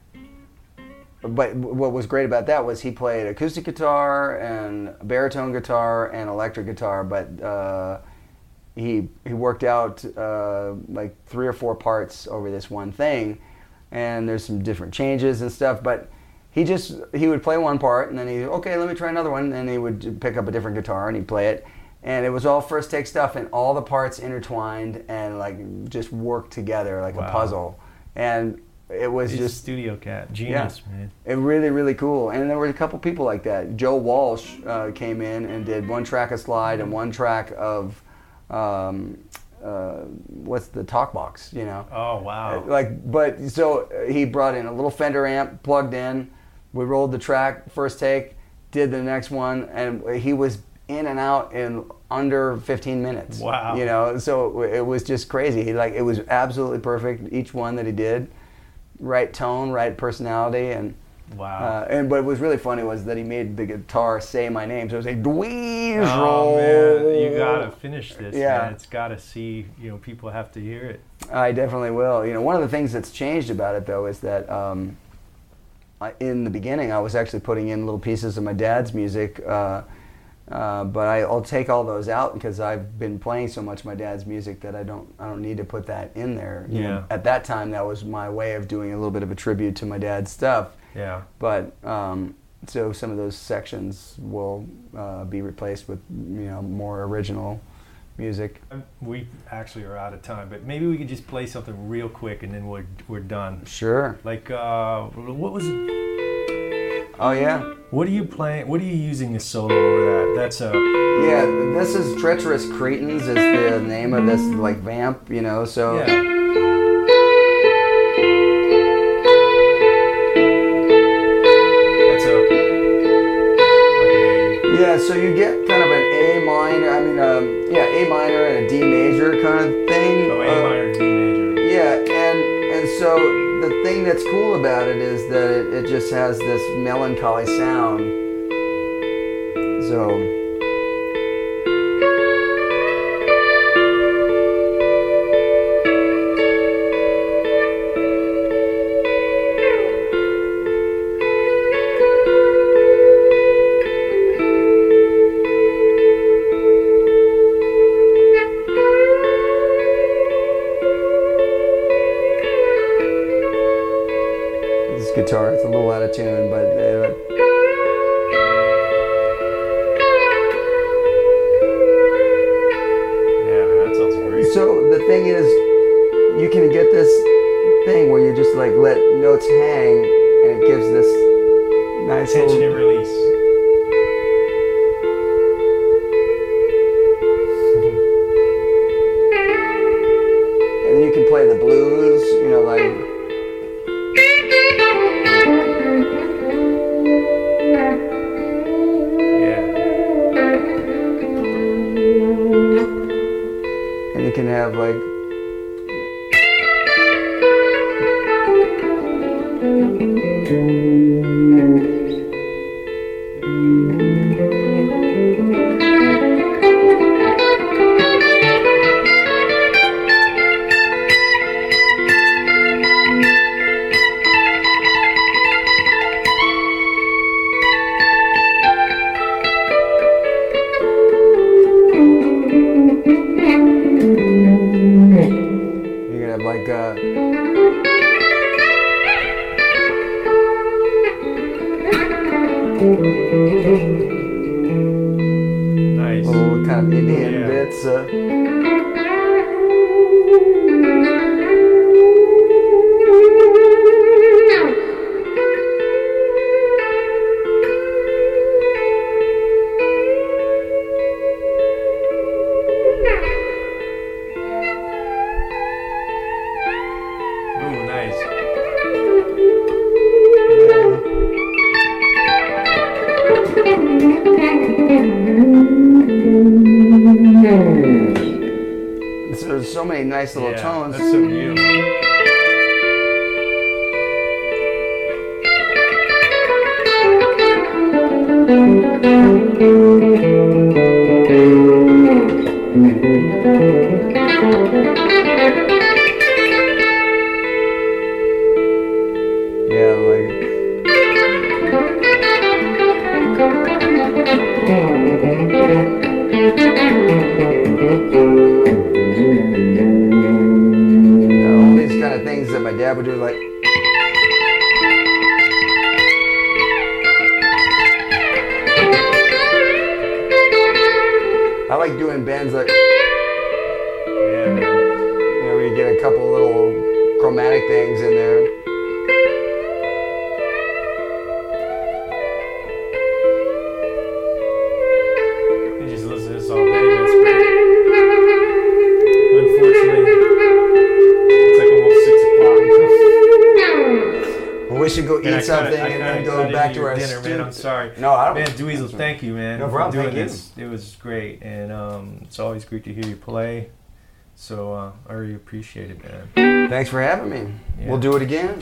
Speaker 3: but what was great about that was he played acoustic guitar and baritone guitar and electric guitar, but uh, he he worked out uh, like three or four parts over this one thing, and there's some different changes and stuff, but he just, he would play one part and then he, okay, let me try another one, and he would pick up a different guitar and he'd play it. And it was all first take stuff, and all the parts intertwined and like just worked together like
Speaker 4: Wow.
Speaker 3: a puzzle. And it was
Speaker 4: He's a
Speaker 3: just,
Speaker 4: studio cat. Genius, man.
Speaker 3: it really, really cool. And there were a couple people like that. Joe Walsh uh, came in and did one track of Slide and one track of, um, uh, what's the talk box, you know?
Speaker 4: Oh, wow.
Speaker 3: Like, but so he brought in a little Fender amp, plugged in. We rolled the track, first take, did the next one, and he was in and out in under fifteen minutes.
Speaker 4: Wow.
Speaker 3: You know, so it was just crazy. He, like, it was absolutely perfect, each one that he did. Right tone, right personality, and
Speaker 4: Wow.
Speaker 3: uh, and what was really funny was that he made the guitar say my name. So it was like Dweezil.
Speaker 4: Oh, man. You got to finish this,
Speaker 3: Yeah.
Speaker 4: man. It's got to see, you know, people have to hear it.
Speaker 3: I definitely will. You know, one of the things that's changed about it though is that um, I, in the beginning I was actually putting in little pieces of my dad's music, uh, uh, but I, I'll take all those out because I've been playing so much my dad's music that I don't I don't need to put that in there. You know,
Speaker 4: Yeah.
Speaker 3: at that time, that was my way of doing a little bit of a tribute to my dad's stuff.
Speaker 4: Yeah.
Speaker 3: But um, so some of those sections will uh, be replaced with you know more original music.
Speaker 4: We actually are out of time, but maybe we could just play something real quick and then we're, we're done.
Speaker 3: Sure.
Speaker 4: Like, uh, what was it?
Speaker 3: Oh yeah.
Speaker 4: What are you playing? What are you using this solo over that? That's a.
Speaker 3: Yeah, this is Treacherous Cretins is the name of this like vamp, you know. So
Speaker 4: Yeah. That's a. Like
Speaker 3: yeah, so you get kind of an A minor, I mean, um, yeah, A minor and a D major kind of thing.
Speaker 4: a, oh, A
Speaker 3: Uh,
Speaker 4: minor, D major.
Speaker 3: Yeah, and and so the thing that's cool about it is that it, it just has this melancholy sound. So. This guitar, it's a little out of tune, but uh,
Speaker 4: Yeah, man, that sounds great.
Speaker 3: so the thing is, you can get this thing where you just like let notes hang, and it gives this nice
Speaker 4: Tension and
Speaker 3: little,
Speaker 4: release.
Speaker 3: and then you can play the blues, you know, like.
Speaker 4: Yeah.
Speaker 3: And you can have like. like uh,
Speaker 4: Nice.
Speaker 3: little kind of Indian
Speaker 4: Yeah.
Speaker 3: bits. Uh,
Speaker 4: Ooh, nice.
Speaker 3: There's so many nice little
Speaker 4: Yeah,
Speaker 3: tones.
Speaker 4: that's so beautiful.
Speaker 3: Yeah, like all these kind of things that my dad would do, like. I like doing bends like,
Speaker 4: Yeah, man.
Speaker 3: you know, where you get a couple little chromatic things in there.
Speaker 4: You just listen to this all day. That's great. Unfortunately, it's like almost six o'clock.
Speaker 3: Well, we should go
Speaker 4: And I
Speaker 3: eat
Speaker 4: cut-
Speaker 3: something
Speaker 4: I
Speaker 3: and
Speaker 4: kinda
Speaker 3: then
Speaker 4: cut
Speaker 3: go
Speaker 4: into
Speaker 3: back to
Speaker 4: your
Speaker 3: our
Speaker 4: dinner,
Speaker 3: stu-
Speaker 4: man. I'm sorry.
Speaker 3: No, I don't.
Speaker 4: Man, Dweezil, thank you, man.
Speaker 3: No
Speaker 4: for
Speaker 3: problem,
Speaker 4: doing
Speaker 3: thank you.
Speaker 4: this. It was great, and um, it's always great to hear you play. So uh, I really appreciate it, man.
Speaker 3: Thanks for having me.
Speaker 4: Yeah.
Speaker 3: We'll do it again.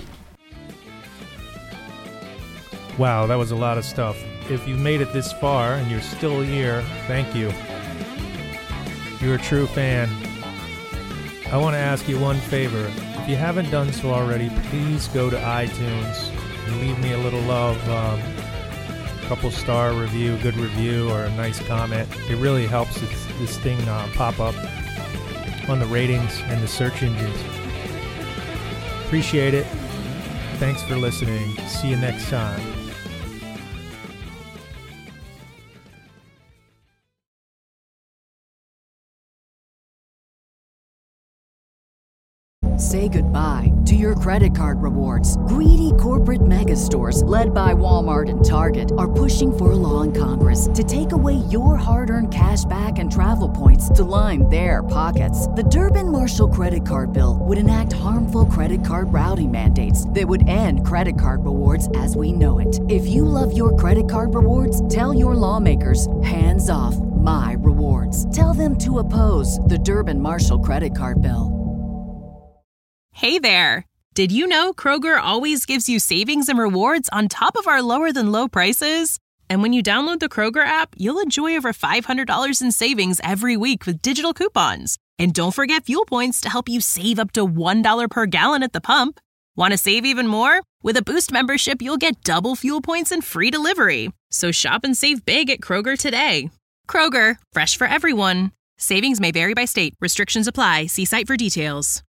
Speaker 4: Wow, that was a lot of stuff. If you've made it this far and you're still here, thank you. You're a true fan. I want to ask you one favor. If you haven't done so already, please go to iTunes and leave me a little love, um, a couple star review, good review, or a nice comment. It really helps this, this thing uh, pop up on the ratings and the search engines. Appreciate it. Thanks for listening. See you next time.
Speaker 1: Say goodbye to your credit card rewards. Greedy corporate mega stores, led by Walmart and Target, are pushing for a law in Congress to take away your hard-earned cash back and travel points to line their pockets. The Durbin-Marshall credit card bill would enact harmful credit card routing mandates that would end credit card rewards as we know it. If you love your credit card rewards, tell your lawmakers, hands off my rewards. Tell them to oppose the Durbin-Marshall credit card bill.
Speaker 8: Hey there! Did you know Kroger always gives you savings and rewards on top of our lower than low prices? And when you download the Kroger app, you'll enjoy over five hundred dollars in savings every week with digital coupons. And don't forget fuel points to help you save up to one dollar per gallon at the pump. Want to save even more? With a Boost membership, you'll get double fuel points and free delivery. So shop and save big at Kroger today. Kroger, fresh for everyone. Savings may vary by state. Restrictions apply. See site for details.